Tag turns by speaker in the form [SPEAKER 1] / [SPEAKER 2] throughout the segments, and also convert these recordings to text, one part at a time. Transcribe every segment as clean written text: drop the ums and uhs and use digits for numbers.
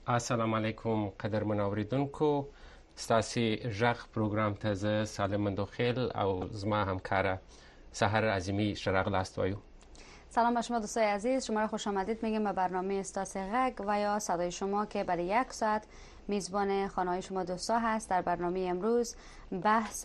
[SPEAKER 1] السلام علیکم قدرمن اوریدونکو، ستاسو ژغ پروګرام ته زه سالم مندوخیل او زما همکاره سحر عظیمی راغلاست وایو.
[SPEAKER 2] سلام به شما دوستای عزیز، شما را خوش آمدید میگیم به برنامه استاس غگ و یا صدای شما که برای 1 ساعت میزبان خانه‌های شما دوستا هست. در برنامه امروز بحث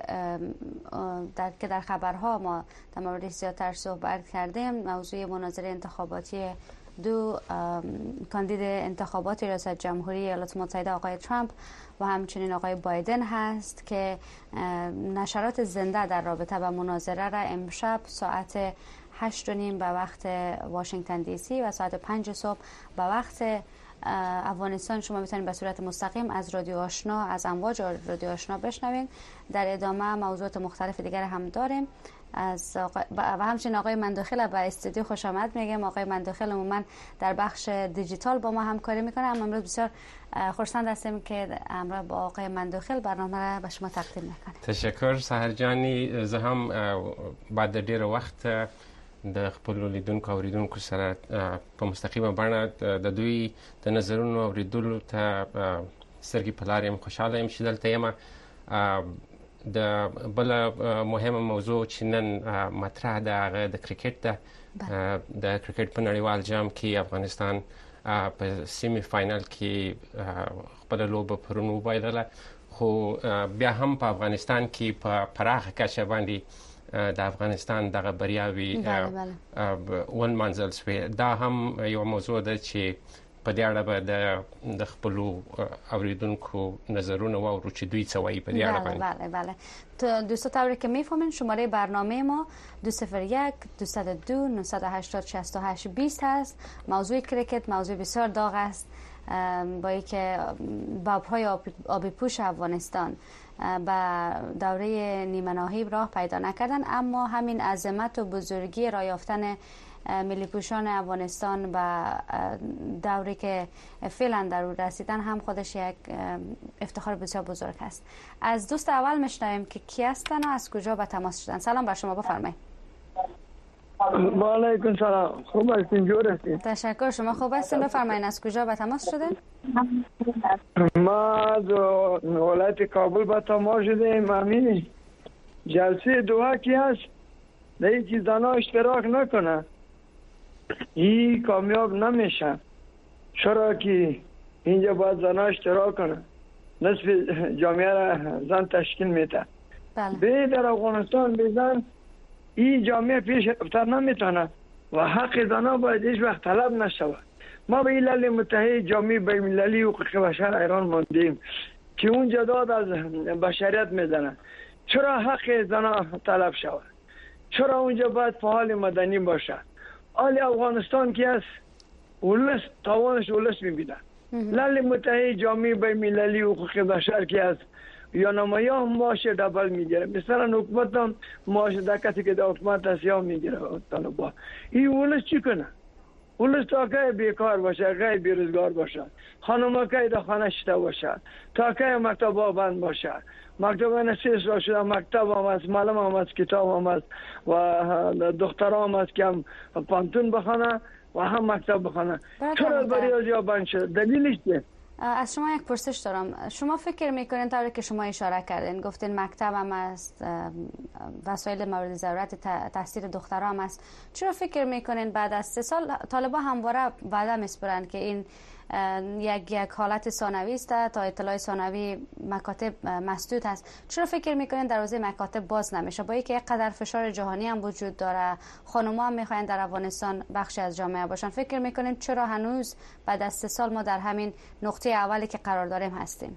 [SPEAKER 2] که در خبرها ما در موردش زیادتر صحبت کردیم، موضوع مناظره انتخاباتی دو کاندید انتخابات ریاست جمهوری ایالات متحده آقای ترامپ و همچنین آقای بایدن هست که نشرات زنده در رابطه با مناظره را امشب ساعت 8:30 به وقت واشنگتن دی سی و ساعت 5 صبح به وقت افغانستان شما میتونید به صورت مستقیم از رادیو آشنا، از امواج رادیو آشنا بشنوین. در ادامه موضوعات مختلف دیگر هم داریم. و همچنین آقای مندوخیل به استودیو خوش آمد میگم. آقای مندوخیل عموما در بخش دیجیتال با ما همکاری میکنه، اما امروز بسیار خوشحال هستیم که همراه با آقای مندوخیل برنامه را به شما تقدیم میکنیم.
[SPEAKER 1] تشکر سحر جانی. زه هم بعد ډیر وخت د خپل لیدونکو او اوریدونکو سره په مستقیمه بڼه د دوی د نظرونو اوریدلو ته سترګې په لار یم. خوشحاله یم چې دلته یم. د بل مهمه موضوع چې نن مطرح ده هغه د کرکټ ده. د کرکټ په نړیوال جام کې افغانستان په سیمی فاینل کې خپل لوبه پرون وبایلله، خو بیا هم په افغانستان کې په پراخه کچه باندې د افغانستان دغه بریاوي ونمانځل شوې. دا هم یو موضوع ده چې په دې اړه به د خپل اوریدونکو نظرونه واورو چې دوی څه وایي په دې اړه باندې.
[SPEAKER 2] بله دوستا طوری که میفهمین شماره برنامه ما 201 202 980 68 20 هست. موضوع کرکت موضوع بسیار داغ است، با اینکه باب‌های آبی پوش افغانستان به دوره نیمه نهایی راه پیدا نکردن، اما همین عظمت و بزرگی راه یافتن ملی پوشان افغانستان و دوری که فعلا در اون رسیدن هم خودش یک افتخار بسیار بزرگ است. از دوست اول میشنویم که کی هستن و از کجا به تماس شدن. سلام بر شما، بفرمایید.
[SPEAKER 3] و علیکم سلام. خوب هستین؟ جور هستین؟
[SPEAKER 2] تشکر. شما خوب هستین؟ بفرمایید از کجا به تماس شدین؟
[SPEAKER 3] ما از ولایت کابل به تماس شدیم. همین جلسه دوها کی هست در این که زنها اشتراک نکنه این کامیاب نمیشه. چرا که اینجا باید زنها اشتراک کنه، نصف جامعه را زن تشکیل میده. به در افغانستان بزن این جامعه پیش رفتن نمیتونه و حق زنها باید هیچ وقت طلب نشود. ما به ایالات متحده جامعه بین‌المللی حقوق بشر ایران ماندیم که اونجا داد از بشریت میزنه. چرا حق زنها طلب شود؟ چرا اونجا باید فعال مدنی باشه؟ آل افغانستان که است ولس تاوانش ولس میبینه. ایالات متحده جامعه بین‌المللی حقوق بشر که است یا نمایا هم معاش دبل میگیره، مثلا حکومت هم معاش در کسی که در حکومت است یا میگیره طالبا. این ولس چی کنه؟ ولس تا که بیکار باشه، که بیروزگار باشه، خانم که در خانه شده باشه، تا که مکتب ها بند باشه، مکتب نسیس را شده، مکتب هم است، معلم هم است، کتاب هم است و دخترها هم است که هم پانتون بخونه و هم مکتب بخونه. چرا بریازی ها بند شده؟ دلیلش چیه؟
[SPEAKER 2] از شما یک پرسش دارم. شما فکر میکنین طوری که شما اشاره کردین، گفتین مکتب هم است، وسایل مورد ضرورت تحصیل دخترها هم است، چرا فکر میکنین بعد از 3 سال طالبا همواره وعده میسپرند که این یک حالت ثانوی است، تا اطلاع ثانوی مکاتب مسدود است؟ چرا فکر میکنین دروازه مکاتب باز نمیشه با اینکه یک قدر فشار جهانی هم وجود داره، خانم‌ها هم میخواین در افغانستان بخشی از جامعه باشن؟ فکر میکنین چرا هنوز بعد از 3 سال ما در همین نقطه اولی که قرار داریم هستیم؟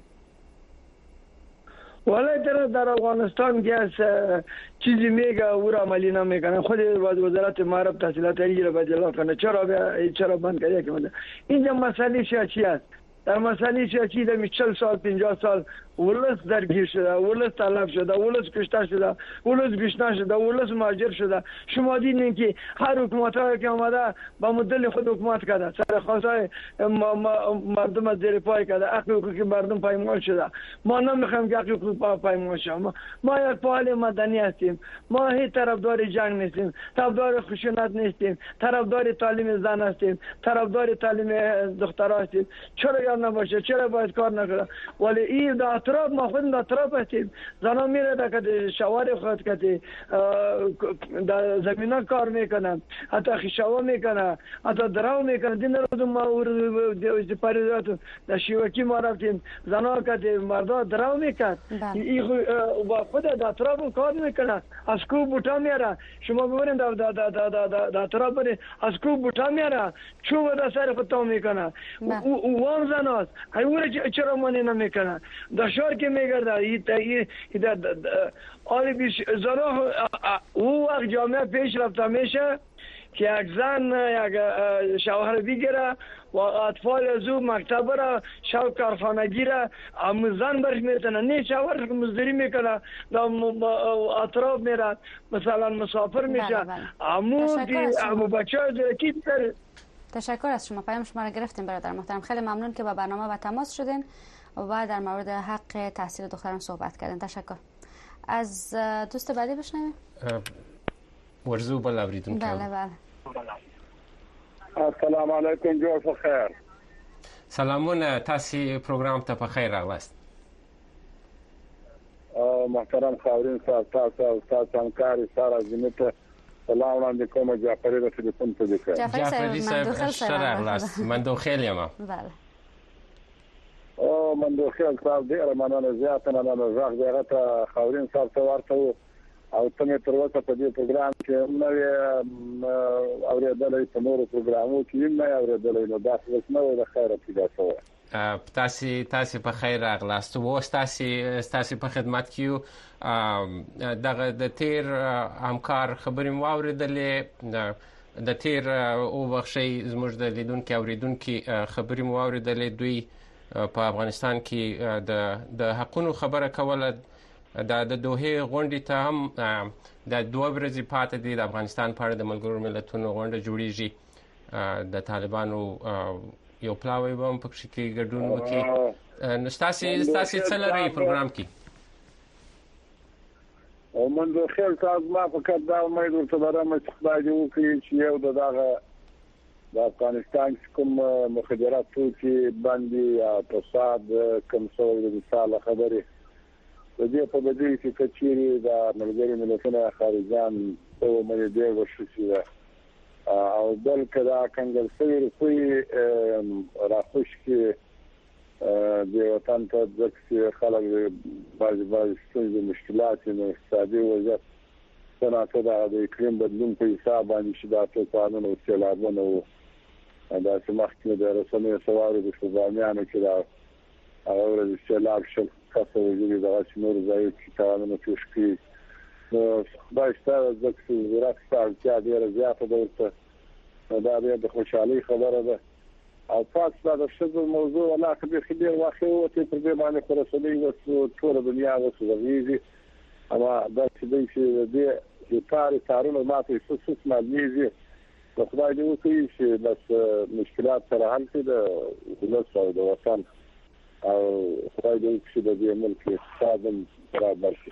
[SPEAKER 3] ولی در افغانستان که از چیزی میگه او را عملی نمیکنه. خود وزارت معرف تحصیلات عالی را بجلا کنه. چرا بند کرده که اینجا مسئله چی است؟ در مسئله چی در 40 سال 50 سال ولس درگیر شده، ولس طلب شده، ولس کشته شده، ولس گشنه شده، ولس مهاجر شده. شما دیدین که هر حکومتایی که آمده با مدل خود حکومت کرده، سرخواستای مردم از زیر پای کرده، حق حقوقی مردم پایمال شده. ما نمیخوایم که حق حقوق پایمال شه. ما یک فعال مدنی هستیم. ما هیچ طرفدار جنگ نیستیم، طرفدار خشونت نیستیم، طرفدار تعلیم زن هستیم، طرفدار تعلیم دخترها هستیم. چرا کار نباشه چرا باید کار نکنه؟ ولی این در اطراف ما خود در اطراف هستیم، زنان میره در شوار خود کتی در زمینه کار میکنن، حتی خیشاوا میکنه، حتی درو میکنه. دین روز ما پریداتون در شیوکی ما رفتیم، زنان کتی مردا درو میکن، این خود در اطراف کار میکنه، از کوب بوتا میاره. شما ببینید در اطراف برید از کوب بوتا میاره، چوب در سر خودتا میکنه، وام زناست ایوره چرا مانی نمیکنه؟ در شهر که میگرده آلی بیش زنان او وقت جامعه پیش رفته میشه که یک زن یک شوهر بگیره و اطفال از او مکتب را شو کارخانگی را زن برش میتنه، نه شوهرش مزدوری میکنه در اطراف میره مثلا مسافر میشه. امو بچه های درکی داره.
[SPEAKER 2] تشکر از شما، پیام شما را گرفتیم برادر محترم. خیلی ممنون که با برنامه و تماس شدین و بعد در مورد حق تحصیل دختران صحبت کردین. تشکر. از دوست بعدی بشنویم.
[SPEAKER 1] ورزو بلاوریدون.
[SPEAKER 2] بله بله.
[SPEAKER 4] السلام علیکم، جوړ په خیر.
[SPEAKER 1] سلامونه، تاسو پروګرام ته په خیر راغلاست.
[SPEAKER 4] محترم خاورین صاحب، تاسو او تاسو همکاري سره زمته سلام وړاندې کوم. جعفری د تلیفون په ذکر.
[SPEAKER 1] جعفری صاحب ښه راغلاست. مندوخیل یم.
[SPEAKER 2] بله.
[SPEAKER 4] مندوخیل صاحب ډیره مننه، زیاته مننه. زه دغه ته خاورین صاحب ته ورته او ته تر اوسه په دې پروګرام کې نوې اورېدلې په نورو پروګرامونو کې نه اورېدلې، نو دا څه نو د خیره پیدا شوه.
[SPEAKER 1] تاسو په خیر راغلاست. و تاسو په خدمت کې یو. دغه د تیر همکار خبرې مو اورېدلې، د تیر او بخشي زموږ د لیدونکو اوریدونکو خبرې مو اورېدلې. دوی په افغانستان کې د حقونو خبره کوله. د دوحې غونډې ته هم د 2 ورځې پاتې دي. د افغانستان په اړه د ملګرو ملتونو غونډه جوړیږي. د طالبانو یو پلاوی به هم پکې کې ګډون وکړي. نو ستاسې څه لرئ پروګرام کې؟
[SPEAKER 4] مندوخیل صاحب، ما فقط دا امید ورته لرم چې خدای دې وکړي چې یو د افغانستان کوم مخدرات توکي باندې فساد کوم څه د مثال خبرې د دې په بدیل کې کچېری د ملګرو ملتونو خارجان په مې دی وشي او بلکې دا کنګل سوي کوي راخوش کې د وطن ته ځکه خلک بعض څه مشکلات نو اقتصادي وضعیت څنګه دا د اقلیم بدلون په حساب باندې شي د قانون او سیلابونو دا چې مخکې د رسنیو سوالو د شوبانیانو کې دا او د سیلاب شل خاصه وجودي د نور ځای چې قانون پیښ کړي. نو دا ستاسو ځکه وزارت ستاسو ډیره زیاته ده، دا د خوشحالي خبره ده. او تاسو دا شذ موضوع ولا کبیر خبر واخی او ته پر دې باندې خرڅولې او ټول دنیا وسوږي. اما دا چې دې تارونه ماته څه ماليزي خدای دې وکړي چې بس مشکلات سره حل کړي د ولس او د وطن، او خدای دې وکړي د دې ملک اقتصاد برابر شي.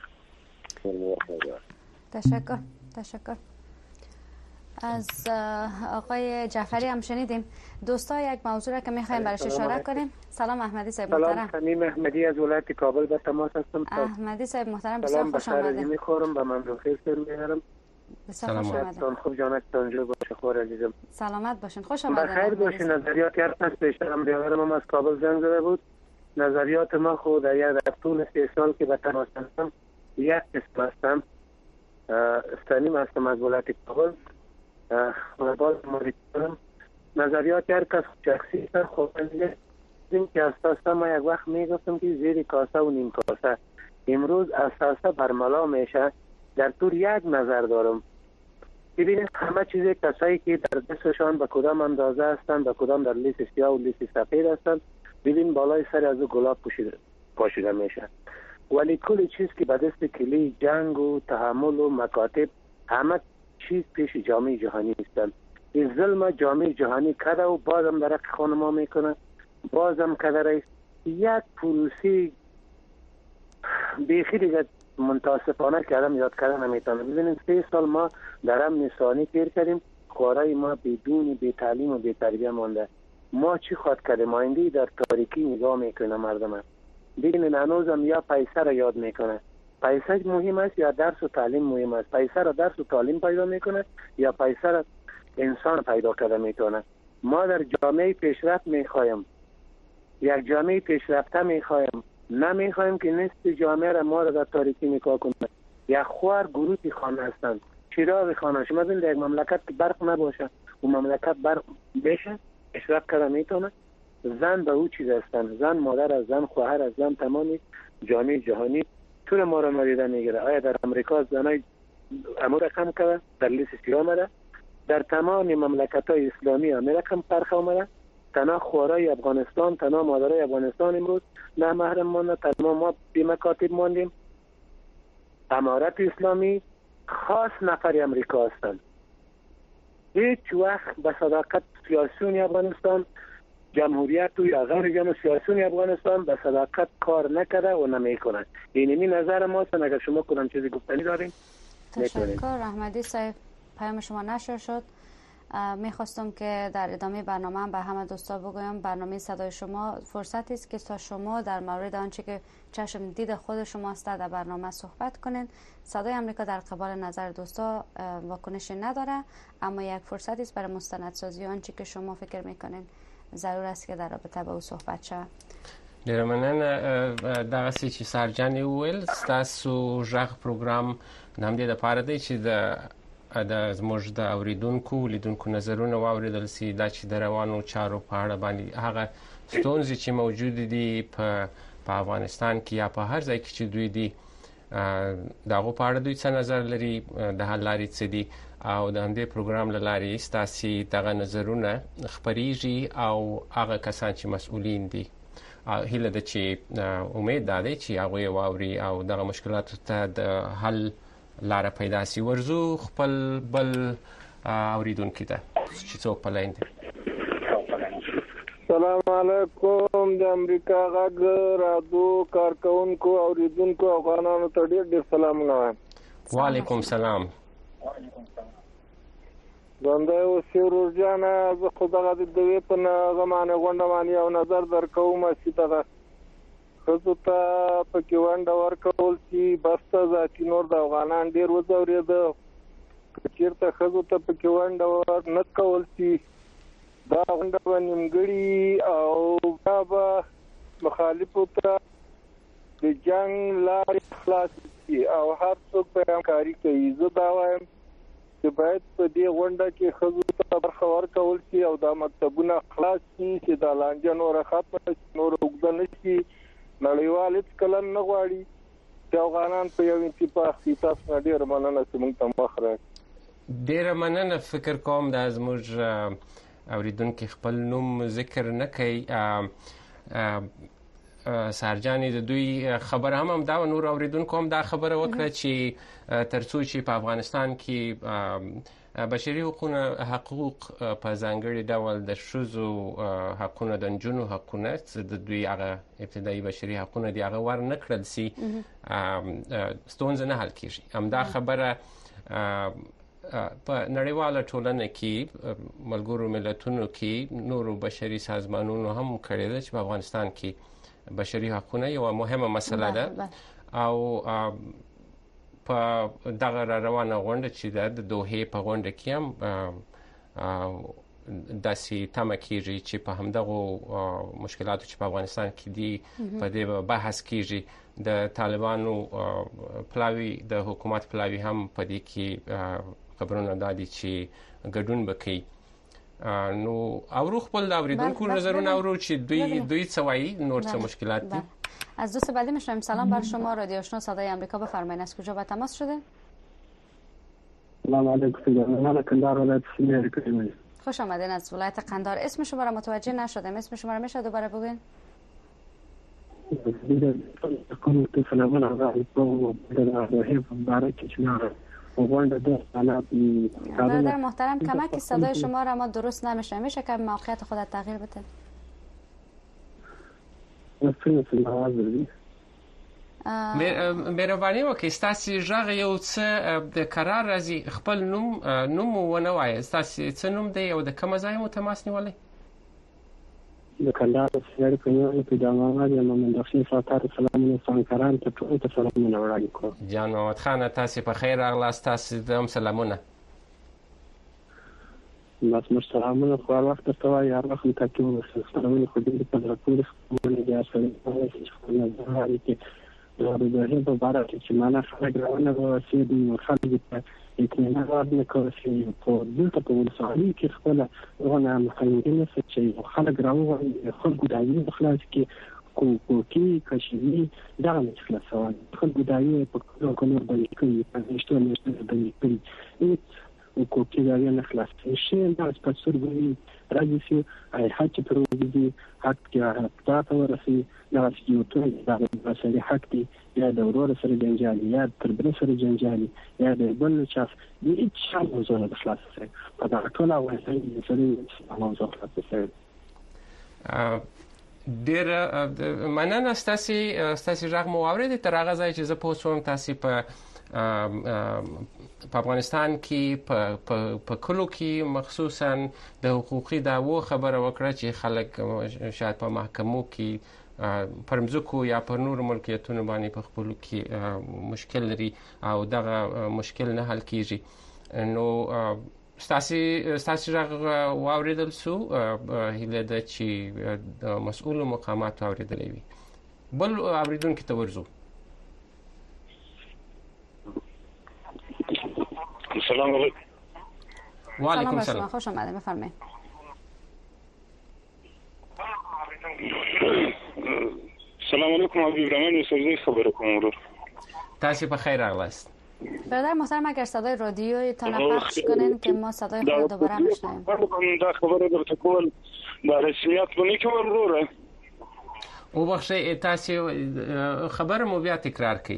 [SPEAKER 2] تشکر. از آقای جعفری هم شنیدیم. دوستا یک موضوع را که می‌خوایم برش اشاره کنیم. سلام احمدی صاحب محترم.
[SPEAKER 5] سلام، خانم احمدی از ولایت کابل به تماس هستم.
[SPEAKER 2] احمدی صاحب محترم بسیار خوش آمدید.
[SPEAKER 5] می‌خورم به مملکت می‌رم.
[SPEAKER 2] بسیار خوش آمدید.
[SPEAKER 5] خوب جانتان جو باشه خور عزیزم.
[SPEAKER 2] سلامت باشین. خوش آمدید.
[SPEAKER 5] بخیر باشین. نظریات هر کس پیشترم بیاورم از کابل زنگ زده بود. نظریات ما خود در طول 3 سال که به تماس هستم یک قسم هستم. استانیم هستم از ولایت کابل. و باز مریضم. نظریات هر کس شخصی سر خوبنده این که اساسا ما یک وقت میگفتم که زیر کاسه و نیم کاسه. امروز اساسا برملا میشه. در طور یک نظر دارم. ببینید همه چیز کسایی که در دستشان به کدام اندازه هستند، به کدام در لیست سیاه و لیست سفید هستند، ببین بالای سر از گلاب پاشیده میشه. ولی کل چیز که به دست کلی جنگ و تحمل و مکاتب همه چیز پیش جامعه جهانی هستند. این ظلم جامعه جهانی کده و بازم در حق خانما میکنه، بازم کده رئیس یک پروسی بیخی دیگه متاسفانه که آدم یاد کردن نمیتونه. ببینید 3 سال ما در امن ثانی تیر کردیم، خوارای ما بدون بی تعلیم و بی تربیه مانده. ما چی خواهد کردیم؟ آینده در تاریکی نگاه میکنه مردم. ببینین هنوزم یا پیسه را یاد میکنه. پیسه مهم است یا درس و تعلیم مهم است؟ پیسه را درس و تعلیم پیدا میکنه یا پیسه را انسان پیدا کرده میتونه؟ ما در جامعه پیشرفت میخوایم، یک جامعه پیشرفته میخوایم، نمیخوایم که نصف جامعه را ما را در تاریکی نگاه کنه. یک خوار گروهی خانه هستند، چراغ خانه. شما ببینید یک مملکت که برق نباشه و مملکت برق بشه پیشرفت کرده میتونه؟ زن به او چیز هستند، زن مادر از زن، خواهر از زن، تمامی جامعه جهانی طور ما را مریده میگیره. آیا در امریکا زنای امور کم کرده؟ در لیست سیاه آمده؟ در تمام مملکت های اسلامی امریکا فرق آمده؟ تنها خوارای افغانستان، تنها مادرای افغانستان امروز نه محرم مانده، تنها ما بی مکاتب ماندیم. امارت اسلامی خاص نفر امریکا هستند. هیچ وقت به صداقت سیاسیون افغانستان، جمهوریت یا غیر جمهوری سیاسیون افغانستان به صداقت کار نکرده و نمیکنند. اینمی نظر ماست. اگر شما کدام چیزی گفتنی دارین
[SPEAKER 2] تشکر. احمدی صاحب پیام شما نشر شد. میخواستم که در ادامه برنامه به همه دوستا بگویم برنامه صدای شما فرصتی است که تا شما در مورد آنچه که چشم دید خود شما است در برنامه صحبت کنین. صدای امریکا در قبال نظر دوستا واکنشی نداره، اما یک فرصتی است برای مستندسازی آنچه که شما فکر میکنین ضرور است که در رابطه با او صحبت شود.
[SPEAKER 1] ډېره مننه. دغسې چې سارجانې وویل ستاسو غږ پروګرام د همدې دپاره دی چې د زموږ د اوریدونکو لیدونکو نظرونه واورېدل سي، دا چې د روانو چارو په اړه باندې هغه ستونزې چې موجود دي په افغانستان کې یا په هر ځای کې چې دوی دي د هغو په اړه دوی څه نظر لري، د حل لارې څه دي، او د همدې پروګرام له لارې ستاسې دغه نظرونه خپریږي او هغه کسان چې مسؤلین دي هیله ده چې امید دا دی چې هغوی واوري او دغه مشکلاتو ته د حل لاره پیدا سي. ورزو خپل بل اوریدونکي ته چې څوک په لاین دی.
[SPEAKER 6] سلام علیکم. د امریکا غږ رادیو کارکونکو اوریدونکو افغانانو ته ډېر ډېر سلامونه وایم.
[SPEAKER 1] وعلیکم سلام.
[SPEAKER 6] زنده اوسې ورور جانه، زه خو دغه د دوی په هغه باندې غونډه باندې یو نظر درکوم چې دغه ښځو ته پکې ونډه ورکول شي. بس ته ذاتي نور د افغانان ډېر وځورېده. که چېرته ښځو ته پکې ونډه ور نه کول شي دا غونډه به نیمګړې او بیا به مخالفو ته د جنګ لارې خلاصې شي او هر څوک به همکاري کوي. زه دا وایم چې باید په دې غونډه کې ښځو ته برخه ورکول شي او دا مکتبونه خلاص شي چې دا لانجه نوره ختمه شي، نوره اوږده نه شي. نړیوال هېڅکله نه غواړي چې افغانان په یو اتفاق شي. تاسو نه ډېره مننه چې موږ ته مخ راکړئ.
[SPEAKER 1] ډېره مننه. فکر کوم دا زموږ اوریدونکي خپل نوم ذکر نه کوي. سارجانې د دوی خبره هم دا و، نور اوریدونکو هم دا خبره وکړه چې ترڅو چې په افغانستان کې بشري حقوق په ځانګړي ډول د ښځو حقونه، د نجونو حقونه، د دوی هغه ابتدایي بشري حقونه دي هغه ور نه کړل سي، ستونزه نه حل کېږي. همدا خبره په نړیواله ټولنه کې ملګرو ملتونو کې نورو بشري سازمانونو هم کړې ده چې په افغانستان کې بشري حقونه یو مهمه مسله ده او په دغه روانه غونډه چې د دوحې په غونډه کې هم داسې تمه کېږي چې په همدغو مشکلاتو چې په افغانستان کې دي په دې بحث کېږي. د طالبانو پلاوي، د حکومت پلاوي هم په دې کې خبرونه دادي چې ګډون وکړي. نو اورو خپل اوریدونکو نظرونه اورو چې دوی څه وایي، نور څه مشکلات دي.
[SPEAKER 2] از دوست بعدی میشنویم. سلام بر شما. رادیو آشنا صدای آمریکا، بفرمایید از کجا به تماس شده؟
[SPEAKER 7] سلام علیکم. من قندار ولایت سیمیر کردم.
[SPEAKER 2] خوش آمدین از ولایت قندار. اسم شما را متوجه نشدم. اسم شما را میشه دوباره بگوین؟ برادر محترم کمک صدای شما را ما درست نمیشه، میشه که موقعیت خودت تغییر بده؟
[SPEAKER 1] مهرباني وکړئ ستاسې غږ یو څه د قرار راځي. خپل نوم ونه وایه. ستاسې څه نوم دی او د کومه ځای مو تماس نیولی؟
[SPEAKER 7] د کندهار سره کومه په دماغ د محمد بخشي ساتار سلامونه څنګه ته ټول ته سلامونه وړاندې کوم.
[SPEAKER 1] جان محمد خان تاسو په خیر راغلاست، تاسو هم سلامونه.
[SPEAKER 7] بس مستعمل خو وخت ته وایي هر وخت ته کې سلامونه خو دې په راپور باندې یا سره چې د دې په اړه چې معنا خلک راونه واسي د خلک په اطمینان راځي کوي په دلته په ولسوالۍ کې خپل غونه مخالفین چې خلک راوړي خلکو دایي خلاص کې کوکی کشمیر دا نه خلاصول خلکو دایي په کومو باندې کوي په نشته باندې کوي کوکی دا نه خلاص شي دا په سرګي راځي چې حق پر دې حق کې تاسو ورسي دا چې یو ټول دا مسلې حق دی یا د ورور سره جنجالي یا تر بل سره جنجالي یا د بل چا د هیڅ شي موضوع نه خلاص شي په دا ټول وایي چې سره موضوع خلاص شي.
[SPEAKER 1] ډیر مننه ستاسو راغ مو اورید تر هغه ځای چې زه پوښتم تاسو په افغانستان کې په کلو کې مخصوصا د حقوقي دعوو خبره وکړه چې خلک شاید په محکمو کې پرمزکو یا پر نور ملکیتونو باندې په خپل کې مشکل لري او دغه مشکل نه حل کیږي. نو ستاسو راغ واوریدل سو هله د چې مسؤل مقامات اوریدلې وي بل اوریدونکو ته ورزو.
[SPEAKER 4] سلام علیکم.
[SPEAKER 1] و علیکم السلام.
[SPEAKER 2] خوش آمدید، بفرمایید.
[SPEAKER 4] سلام علیکم حبیب رحمان یوسفزی خبر کوم.
[SPEAKER 1] تاسو په خیر راغلاست.
[SPEAKER 2] برادر محترم اگر صدای رادیوی تان پخش کنین که ما صدای خود دوباره بشنویم.
[SPEAKER 4] دا خبره درته کول دا رسمیت باندې کول وروره.
[SPEAKER 1] او بخښه تاسو خبره مو بیا تکرار کړئ.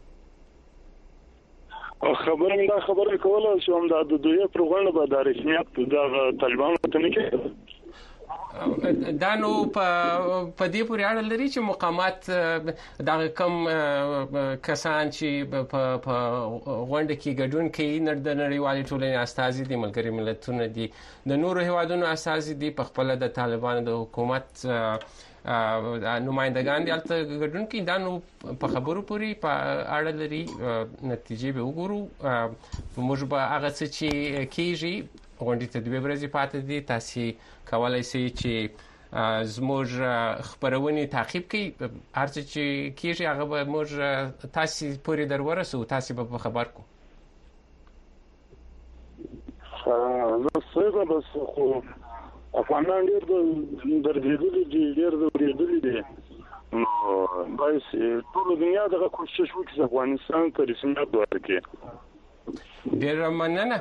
[SPEAKER 4] خبره من دا خبره کوله چې هم د دوی پروګرام به د رسمیت د طالبانو ته نه کېږي.
[SPEAKER 1] دا نو په دې پورې اړه لري چې مقامات دا کم کسان چې په غونډه کې ګډون کوي د نړیوالې ټولنې استازي دي، ملګري ملتونه دي، د نورو هیوادونو استازي دي، په خپل د طالبانو د حکومت نمائندگان دي البته ګډون کوي. دا نو په خبرو پورې په اړه لري، نتیجې به وګورو. موږ به هغه څه چې کیږي غونډې ته 2 ورځې پاتې دي، تاسو کولای شئ چې زموږ خبرونه تعقیب کړئ. هر څه چې کیږي هغه به موږ تاسو پورې درورسو، تاسو به خبر کو.
[SPEAKER 4] نو څه بس خو افغانان ډېر درځېدلي دي، ډېر درېدلي دي. نو باید ټول دنیا دغه کوشش وکړي چې افغانستان ته رسمیت ورکړي.
[SPEAKER 1] ډېر مننه.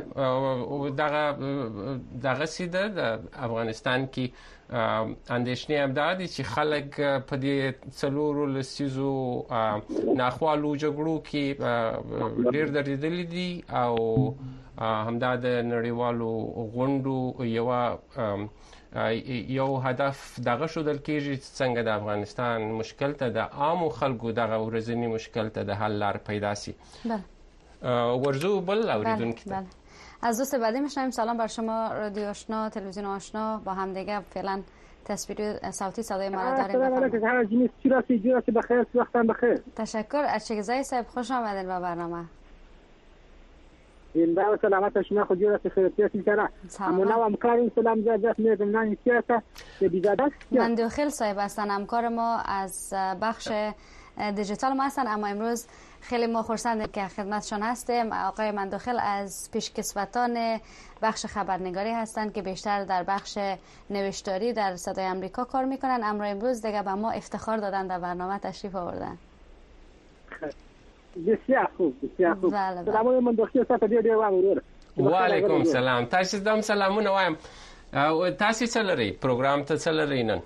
[SPEAKER 1] دغه سیده د افغانستان کې اندېښنې هم دا دي چې خلک په دې څلورو لسیزو ناخوالو جګړو کې ډېر درېدلي دي او همدا د نړیوالو غونډو یو هدف دغه شودل کېږي چې څنګه د افغانستان مشکل ته د عامو خلکو دغه ورځنی مشکل ته د حل لار پیدا شي. ورزو بل اوریدونکو.
[SPEAKER 2] بله. از دوست بعدی میشنویم. سلام بر شما رادیو آشنا، تلویزیون آشنا، با هم دیگه فعلا تصویری صوتی صدای ما را داریم. بخیر، وقتتون بخیر. تشکر. از چگزای صاحب خوش آمدید به برنامه.
[SPEAKER 8] زنده و سلامت شما خود جورا خیرتیاتی کرا. امونا و همکارین سلام زیادت میدم نانی سیاسه بیزاده.
[SPEAKER 2] مندوخیل صاحب هستن، همکار ما از بخش دیجیتال ما هستن، اما امروز خیلی ما خرسندیم که خدمتشان هستیم. آقای مندوخیل از پیشکسوتان بخش خبرنگاری هستند که بیشتر در بخش نوشتاری در صدای آمریکا کار میکنن، اما امروز دیگه به ما افتخار دادن در برنامه تشریف آوردن.
[SPEAKER 8] بسیار خوب، بسیار خوب. سلام مندوخیل صاحب دې وامرور.
[SPEAKER 1] وعلیکم السلام. تاسو دم سلامونه وایم. تاسو څه لري؟ پروګرام ته څه لري نن؟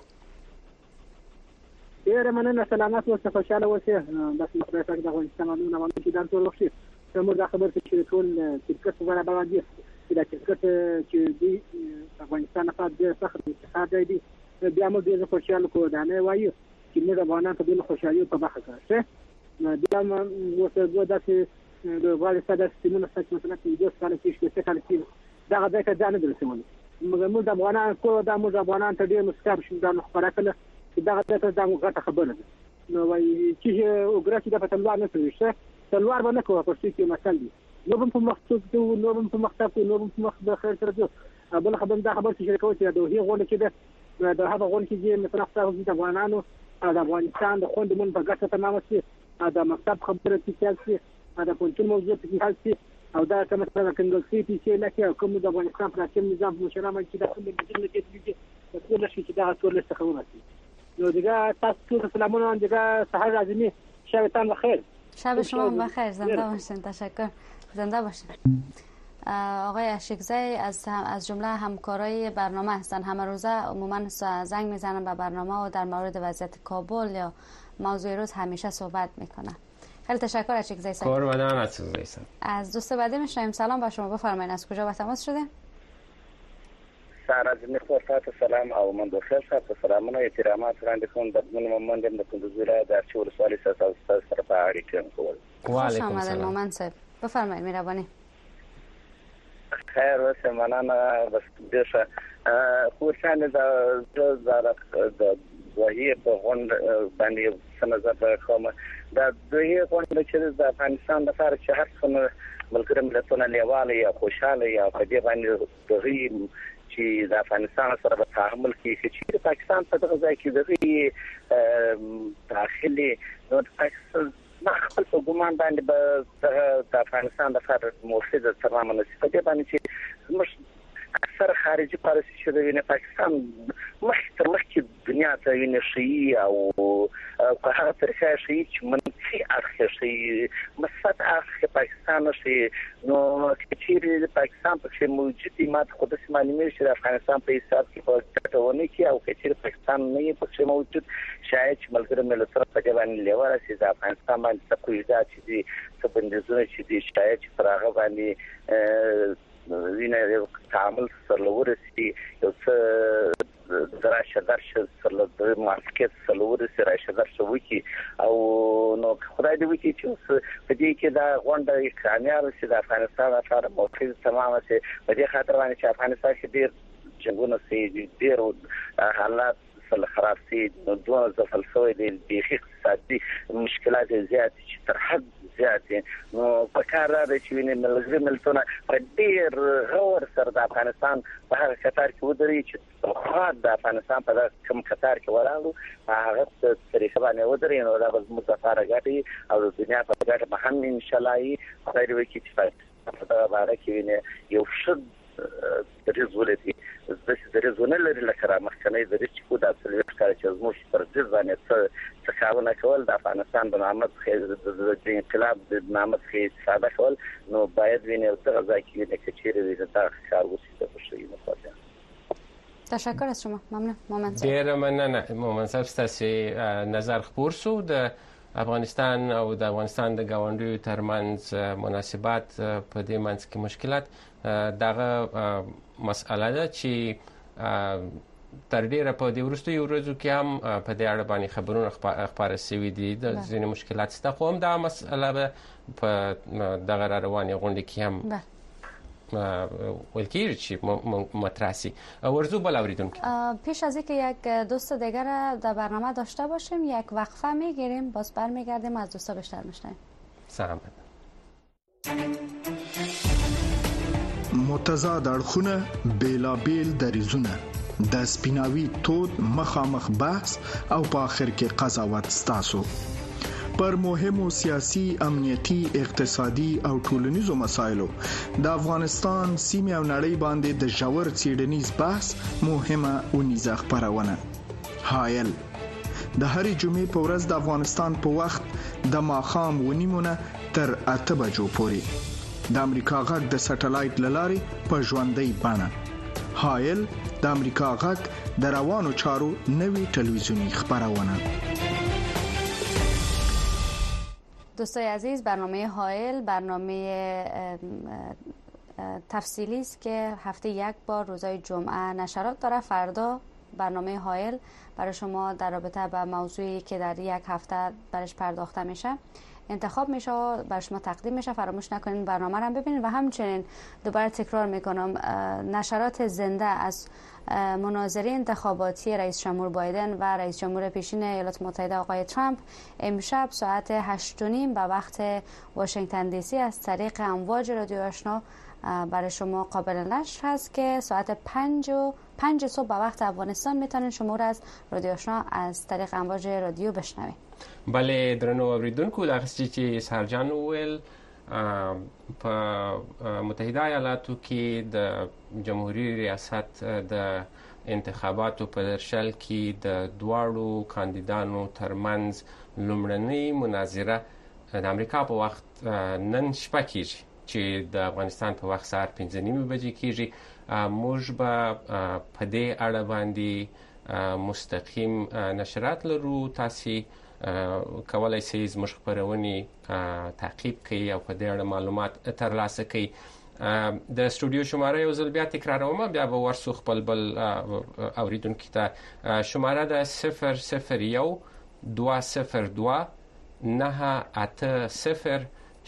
[SPEAKER 8] ډېر مننه. سلامات اوسه، خوشاله اوسه. بس خدای پاک د افغانستان نومونه چې دا ټول وخت زموږ د خبر چې ټول کرکټ وغیرہ باندې چې دا کرکټ چې دی افغانستان په دې فخر اتحاد دی بیا موږ دې خوشاله کوو. دا نه وایو چې موږ افغانان په دې خوشالي په بخښه کوي. بیا موږ اوسه داسې د غواړي ساده سیمونه څخه مثلا چې 2 سال کې څه کال کې دا غږ ځان درسول موږ د افغانان کو د موږ افغانان ته ډیر مسکاب شو دا خبره کله چې دا غټه خبره ده نو وايي چې وګرځي د پتلوار نه تويشه تلوار باندې کوه په څه کې مثال دي نو په مخصوص ته نو په مختلف نو په مخ د خیر سره جو بل خبره دا خبر چې کوي چې د هي غونډه کې د هغه غونډه کې مثلا تاسو د افغانانو د افغانستان د خوند من په ګټه تمامه شي دا مکتب خبره چې دا پونتون موضوع کې حل شي او دا کوم څه کنګل سي چې لکه کوم د افغانستان پر حاکم نظام مشران چې دا کوم د دې کې ټول شي چې دا ټول څه خبره شي نو دیگه تاسو سلامونه دیگه سحر عظیمی شبتان بخیر.
[SPEAKER 2] شب شما بخیر. زنده باشین. تشکر. زنده باشین. آقای اشکزی از جمله همکارای برنامه هستن. همه روزه عموما زنگ میزنن به برنامه و در مورد وضعیت کابل یا موضوع روز همیشه صحبت میکنن. خیلی تشکر اشکزی صاحب.
[SPEAKER 1] قربان اشکزی صاحب.
[SPEAKER 2] از دوست بعدی میشنویم. سلام با شما. بفرمایید از کجا به تماس شدین؟
[SPEAKER 9] سهار از میخواستم سلام او من دکتر صاحب سلامونه احترامات وړاندې کوم د مومن د کندوز ولایت د چور سوالي سره په اړه کوم کول.
[SPEAKER 2] وعلیکم السلام مومن صاحب. بفرمایید مهربانی.
[SPEAKER 9] خیر اوسه مننه بس دشه خوشاله د وحی په غونډ باندې سمزه کوم د دوی غونډه چې د افغانستان د لپاره چې هر څونه ملګری ملتونه لیواله یا خوشاله یا په دې باندې دغه چې د افغانستان سره په تعامل کې چې پاکستان په دغه ځای کې دغه داخلي نو پاکستان خپل په ګمان باندې د افغانستان د لپاره موثق تمام نصیحت باندې چې موږ اکثر خارجي پالیسي چې د پاکستان مخکې دنیا ته ویني شي او په هغه طریقه شي چې منفي اړخ شي مثبت اړخ پاکستان شي نو چې پاکستان په کې موجودي ماده خود اسماني چې افغانستان په حساب کې په ټاټونه کې او چې پاکستان نه په کې موجود شاید چې ملګری ملتونه په دې باندې لیواله چې د افغانستان باندې تقویدات چې څه بندیزونه چې شاید چې پر هغه باندې وینه تعامل سره ورسي یو څه دراشه درشه سره د مارکیټ سره ورسي راشه درشه وکی او نو خدای دې وکی چې په دې کې دا غونډه کامیاب شي د افغانستان لپاره موقع تمام شي په دې خاطر باندې چې افغانستان کې ډیر جنگونه سي ډیر حالات سره خراب سي نو دوه ځل سوي د اقتصادي مشکلات زیات چې تر حد زیات نو په کار راځي چې ویني ملګری ملتونه په ډیر غور سره د افغانستان په هغه قطار کې ودري چې د افغانستان په کوم قطار کې ولاړو هغه طریقه باندې ودري نو دا به موږ لپاره ګټي او د دنیا په ګټه به هم ان شاء الله خیر وکړي چې په دا باندې کې ویني یو څه درځولې د درځونه لري لکه را مخکنی د ریچ کو د اصلي ښکار چې زموږ پر ځل باندې څه کارونه کول د افغانستان د نامت د انقلاب د نامت کې ساده کول نو باید ویني او څه ځای کې د کچېره د تا کار وشي په شي نه پاتې.
[SPEAKER 2] تشکر از شما. ممنون مومن صاحب.
[SPEAKER 1] ډیر مننه مومن صاحب ستاسو نظر خبر شو د افغانستان او د افغانستان د ګاونډیو ترمنځ مناسبات په دې منځ کې مشکلات دغه مسأله ده چې تر ډیره په دې وروستیو ورځو کې هم په دې اړه باندې خبرونه خبره شوي دي د ځینې مشکلات شته خو هم دا مسأله به په دغه روانې غونډې کې هم ویل کېږي چې مطرح شي. ورزو بل اوریدونکو
[SPEAKER 2] پیش از اینکه یک دوست دیگر در برنامه داشته باشیم یک وقفه میگیریم باز برمیگردیم از دوستا بیشتر میشنویم.
[SPEAKER 1] سلام.
[SPEAKER 10] متضاد اړخونه بیلابیل دریزونه د سپیناوي تود مخامخ بحث او په اخر کې قضاوت ستاسو پر مهمو سیاسي امنیتي اقتصادي او ټولنیزو مسایلو د افغانستان سیمه او نړۍ باندې د ژور څېړنیز بحث مهمه اونیزه خبرونه حایل د هرې جمعې په ورځ د افغانستان په وخت د ماښام ونیمونه تر 8 بجو پورې د امریکا غږ د سټلایټ لارې په ژوندۍ بڼه حایل د امریکا غږ د روانو چارو نوي ټلویزیونی خبرونه.
[SPEAKER 2] دوستای عزیز برنامه حایل برنامه تفصیلی است که هفته یک بار روزهای جمعه نشرات داره. فردا برنامه حایل برای شما در رابطه با موضوعی که در یک هفته برش پرداخته میشه انتخاب میشه و بر شما تقدیم میشه. فراموش نکنین برنامه رو ببینید و همچنین دوباره تکرار میکنم نشرات زنده از مناظره انتخاباتی رئیس جمهور بایدن و رئیس جمهور پیشین ایالات متحده آقای ترامپ امشب ساعت 8:30 به وقت واشنگتن دی سی از طریق امواج رادیو آشنا برای شما قابل نشر هست که ساعت 5 صبح به وقت افغانستان میتونین شما را از رادیو آشنا از طریق امواج رادیو بشنوید.
[SPEAKER 1] بله درنو اوریدونکو د غستی چې سرجان ویل په متحده ایالاتو کې د جمهوریت ریاست د انتخاباتو په درشل کې د دواړو کاندیدانو ترمنځ لومړنۍ مناظره د امریکا په وخت نن شپه کېږي چې د افغانستان په وخت سهار 5:30 بجې کېږي. موږ به په دې اړه باندې مستقیم نشرات لرو. تاسو کولای شئ زموږ خبرونه تعقیب کړئ او په دې اړه معلومات ترلاسه کړئ. د استودیو شماره یو ځل بیا تکراروم، بیا به ورسو خپل بل اوریدونکو ته. شماره د 001 202 980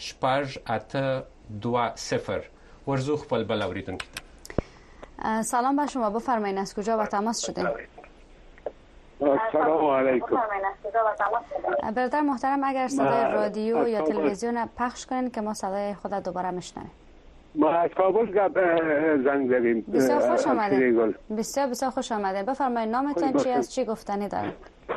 [SPEAKER 1] 820 ورزو خپل بل اوریدونکو ته.
[SPEAKER 2] سلام بر شما، بفرمایید از کجا با تماس شدین؟
[SPEAKER 6] سلام علیکم.
[SPEAKER 2] برادر محترم اگر صدای رادیو یا تلویزیون پخش کنین که ما صدای خود دوباره میشنویم.
[SPEAKER 6] ما از کابل زنگ زدیم.
[SPEAKER 2] بسیار خوش آمدید. بسیار خوش آمدید. بفرمایید نامتون چی است، چی گفتنی دارید؟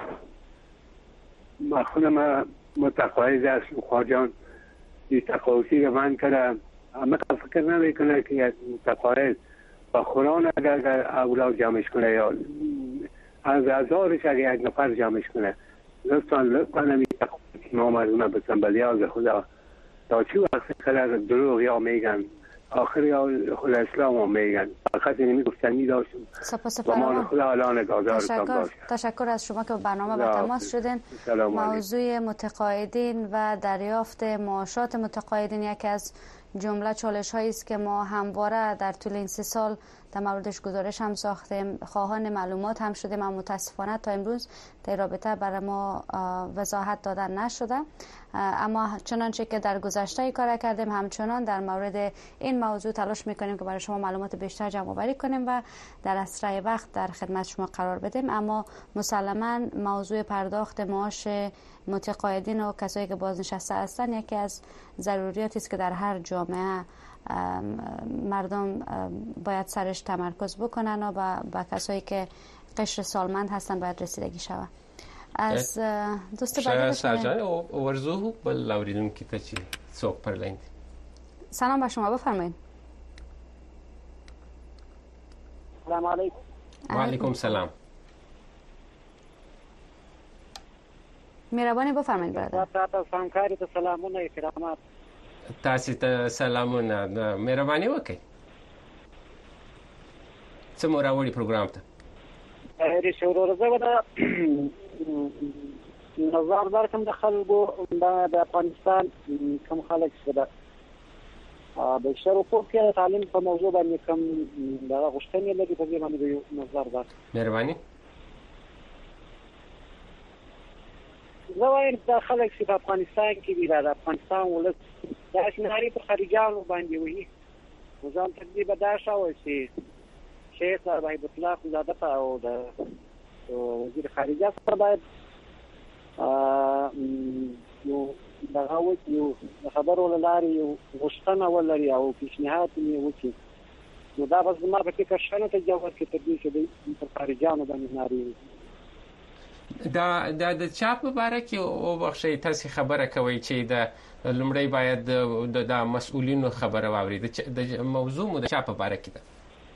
[SPEAKER 6] ما خودم متقاعد است خواجان این تقاعدی رو من کردم. اما فکر نمیکنه که متقاعد با قرآن اگر اولاد جمعش کنه یا از هزارش اگر یک نفر جمعش کنه لطفا نمی تقاعدی نام از اون بسن بلیاز خدا تا چی وقت خلال دروغ یا میگن آخر یا خود اسلام هم میگن. فقط نمی گفتنی داشتم.
[SPEAKER 2] سپاسگزارم.
[SPEAKER 6] خدا الان نگهدارتان.
[SPEAKER 2] تشکر از شما که برنامه به تماس شدین. موضوع متقاعدین و دریافت معاشات متقاعدین یکی از جمله چالش هایی است که ما همواره در طول این 3 سال در موردش گزارش هم ساختیم، خواهان معلومات هم شدیم، اما متاسفانه تا امروز در رابطه برای ما وضاحت دادن نشده. اما چنانچه که در گذشته کار کردیم همچنان در مورد این موضوع تلاش میکنیم که برای شما معلومات بیشتر جمع آوری کنیم و در اسرع وقت در خدمت شما قرار بدیم. اما مسلما موضوع پرداخت معاش متقاعدین و کسایی که بازنشسته هستند یکی از ضروریاتی است که در هر جامعه مردم باید سرش تمرکز بکنن و با کسایی که قشر سالمند هستن باید رسیدگی شود. از دوست بعدی
[SPEAKER 1] سرجان ورزو بل اوریدونکو ته چې څوک پر لاین.
[SPEAKER 2] سلام بر شما، بفرمایید.
[SPEAKER 8] سلام علیکم.
[SPEAKER 1] و علیکم سلام.
[SPEAKER 2] مهربانی بفرمایید برادر.
[SPEAKER 8] تاسو همکاري ته سلامونه احترامات.
[SPEAKER 1] تاسو ته سلامونه. مهرباني وکړئ. څه مو راوړي پروګرام ته؟
[SPEAKER 8] رسورزه نظر درکم د خلکو د افغانستان کوم خلک شته د شروع کې تعلیم په موضوع باندې کوم د غوښتنې لري په دې باندې نظر در.
[SPEAKER 1] مهرباني.
[SPEAKER 8] زه وایم د خلک چې په افغانستان کې دي د افغانستان ولس د اشناري په خارجانو باندې وي. ځان تقریبا دا شاوه چې شیخ صاحب اطلاق زاده او د وزیر خارجه سره باید یو دغه یو خبرو لاري یو غوښتنه ولري او پیشنهاد یې وکړي. نو دا بس ما په فکر شنه ته جواب کې تدې چې د خارجانو باندې ناري
[SPEAKER 1] د چا په باره کې او بخښي تاسو خبره کوي چې د لومړی باید د مسؤلینو خبره واوري. د موضوع مو د چا په باره کې ده؟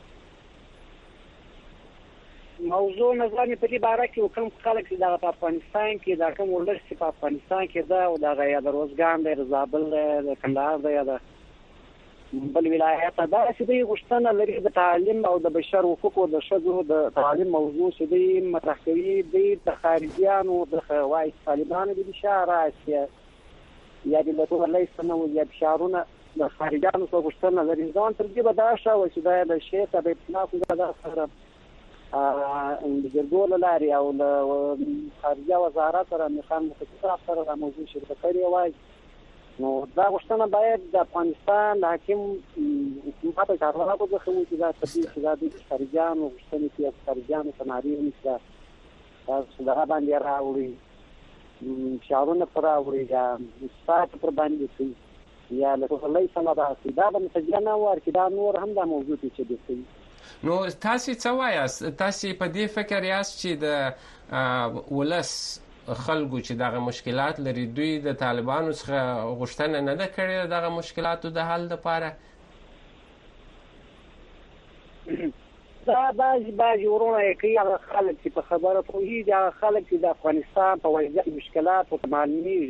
[SPEAKER 8] موضوع نظر په دې باره کې کوم خلک چې د افغانستان کې د کوم ولر چې په افغانستان کې ده او د غیا د روزګان د زابل د کندهار د بل ولایت دا چې د غشتنه لري د تعلیم او د بشر حقوقو د شذو د تعلیم موضوع چې د مطرح کوي د خارجيانو د خوای طالبانو د اشاره یا د لټو لیست نو یا اشارونه د خارجيانو څخه غشتنه لري ځان تر دې بداشه او چې د شیخ د اطلاق د سره د جرګو له لارې او له خارجه وزارت سره میخوام متفق سره د موضوع شریکه کړې وای. نو دا غوښتنه باید د افغانستان د حاکم حکومت چارواکو څخه وشي چې دا تدبیر چې دا د خارجيانو غوښتنې چې خارجيانو تمارین چې تاسو دا باندې راوړي شاورونه پر راوړي یا سات پر باندې کوي یا له ټولای سم دا دا به مسجلانه ورکړي دا نور هم دا موضوع چې دي.
[SPEAKER 1] نو تاسو څه وایاست؟ تاسو په دې فکر یاست چې د ولس خلکو چې دغه مشکلات لري دوی د طالبانو څخه غوښتنه نه ده کړې دغه مشکلاتو د حل لپاره؟
[SPEAKER 8] دا بعضې ورونه کوي هغه خلک چې په خبره پوهېږي هغه خلک چې د افغانستان په وضعیت مشکلاتو معلومېږي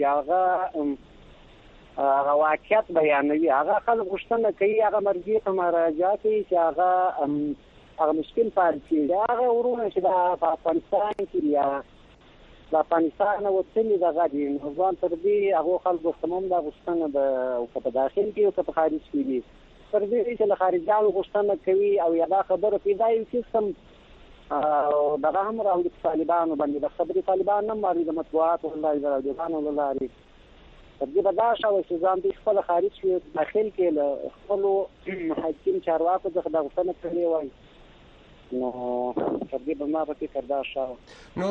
[SPEAKER 8] هغه واقعیت بیانوي. هغه خلک غوښتنه کوي هغه مرجع ته مراجعه کوي چې هغه مشکل پاتې کېږي. هغه ورونه چې په افغانستان کې یا د افغانستان وطني دغه دي ځان تر دې هغه خلکو سمون دا غوښتنه د په داخل کې او په خارج کې دي تر دې چې له خارجيانو غوښتنه کوي او یا دا خبره پیدا یو سیستم دغه هم راوړي طالبانو باندې د خبري طالبان هم باندې د مطبوعات او د راډیوګانو له لارې تر دې بداشه او چې ځان دې خپل خارج کې داخل کې له خپل حاکم چارواکو څخه د غوښتنه کوي وایي. نو تر دې به ما په فکر دا شاو
[SPEAKER 1] نو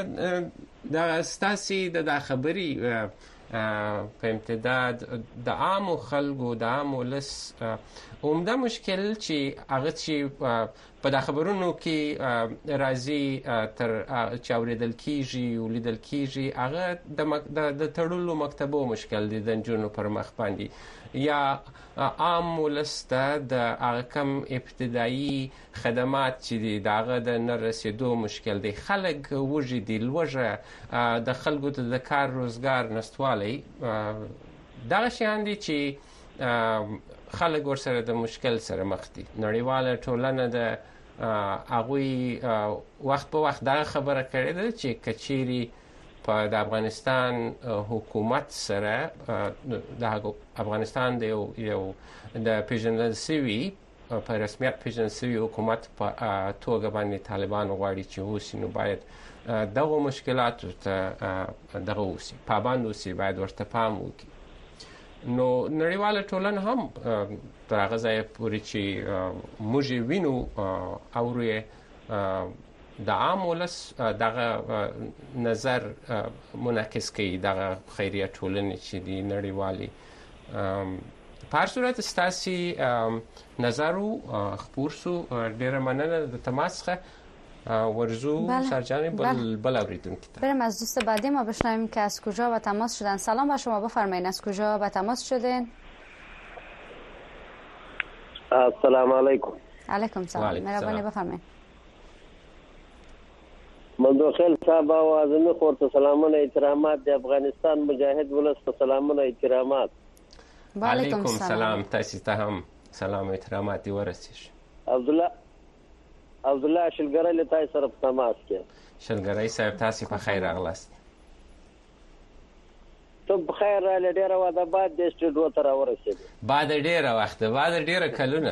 [SPEAKER 1] د ستاسي د خبري په امتداد د عامو خلکو د عامو ولس عمده مشکل چې هغه چې په د خبرونو کې راځي تر چې اوریدل کیږي او لیدل کیږي هغه د تړلو مکتبو مشکل دي د نجونو پر مخ باندې یا عام ولس ته د هغه کم ابتدایي خدمات چې دي دغه د نه رسیدو مشکل دی. خلک وږي دي لوږه د خلکو ته د کار روزګار نشتوالی دغه شیان دي چې خلک ورسره د مشکل سره مخ دي. نړیواله ټولنه د هغوی وخت په وخت دغه خبره کړې ده چې کچېرې په د افغانستان حکومت سره د افغانستان د یو د پیژندل شوي په رسمیت پیژندل شوي حکومت په توګه باندې طالبان غواړي چې اوسي نو باید دغه مشکلاتو ته دغه اوسي پابند اوسي باید ورته پام وکړي. نو نړیواله ټولنه هم تر هغه ځایه پورې چې موږ وینو اورو د عام ولس دغه نظر منعکس کوي دغه خیریه ټولنې چې دي نړیوالې. په هر صورت ستاسي نظر خپور سو ډیره مننه د تماس څخه ورزو سرجان بل اوریدونکو.
[SPEAKER 2] بریم از دوست بعدی ما بشنویم که از کجا به تماس شدن. سلام بر شما، بفرمایید از کجا به تماس شدین؟
[SPEAKER 11] السلام علیکم.
[SPEAKER 2] علیکم سلام، مهربانی بفرمایید.
[SPEAKER 11] مندوخیل صاحب آوازنی خورت سلامون احترامات د افغانستان مجاهد ولس سلامون احترامات.
[SPEAKER 1] علیکم سلام، تاسو ته هم سلام احترامات دی ورسیش.
[SPEAKER 11] عبدالله شلګری له تاسو سره په تماس کې.
[SPEAKER 1] شلګری صاحب تاسو په خیر راغلاست.
[SPEAKER 11] ته په خیر را ډیره واده بعد د سټډیو ته راورسېد.
[SPEAKER 1] بعد ډیره وخت، بعد ډیره کلونه.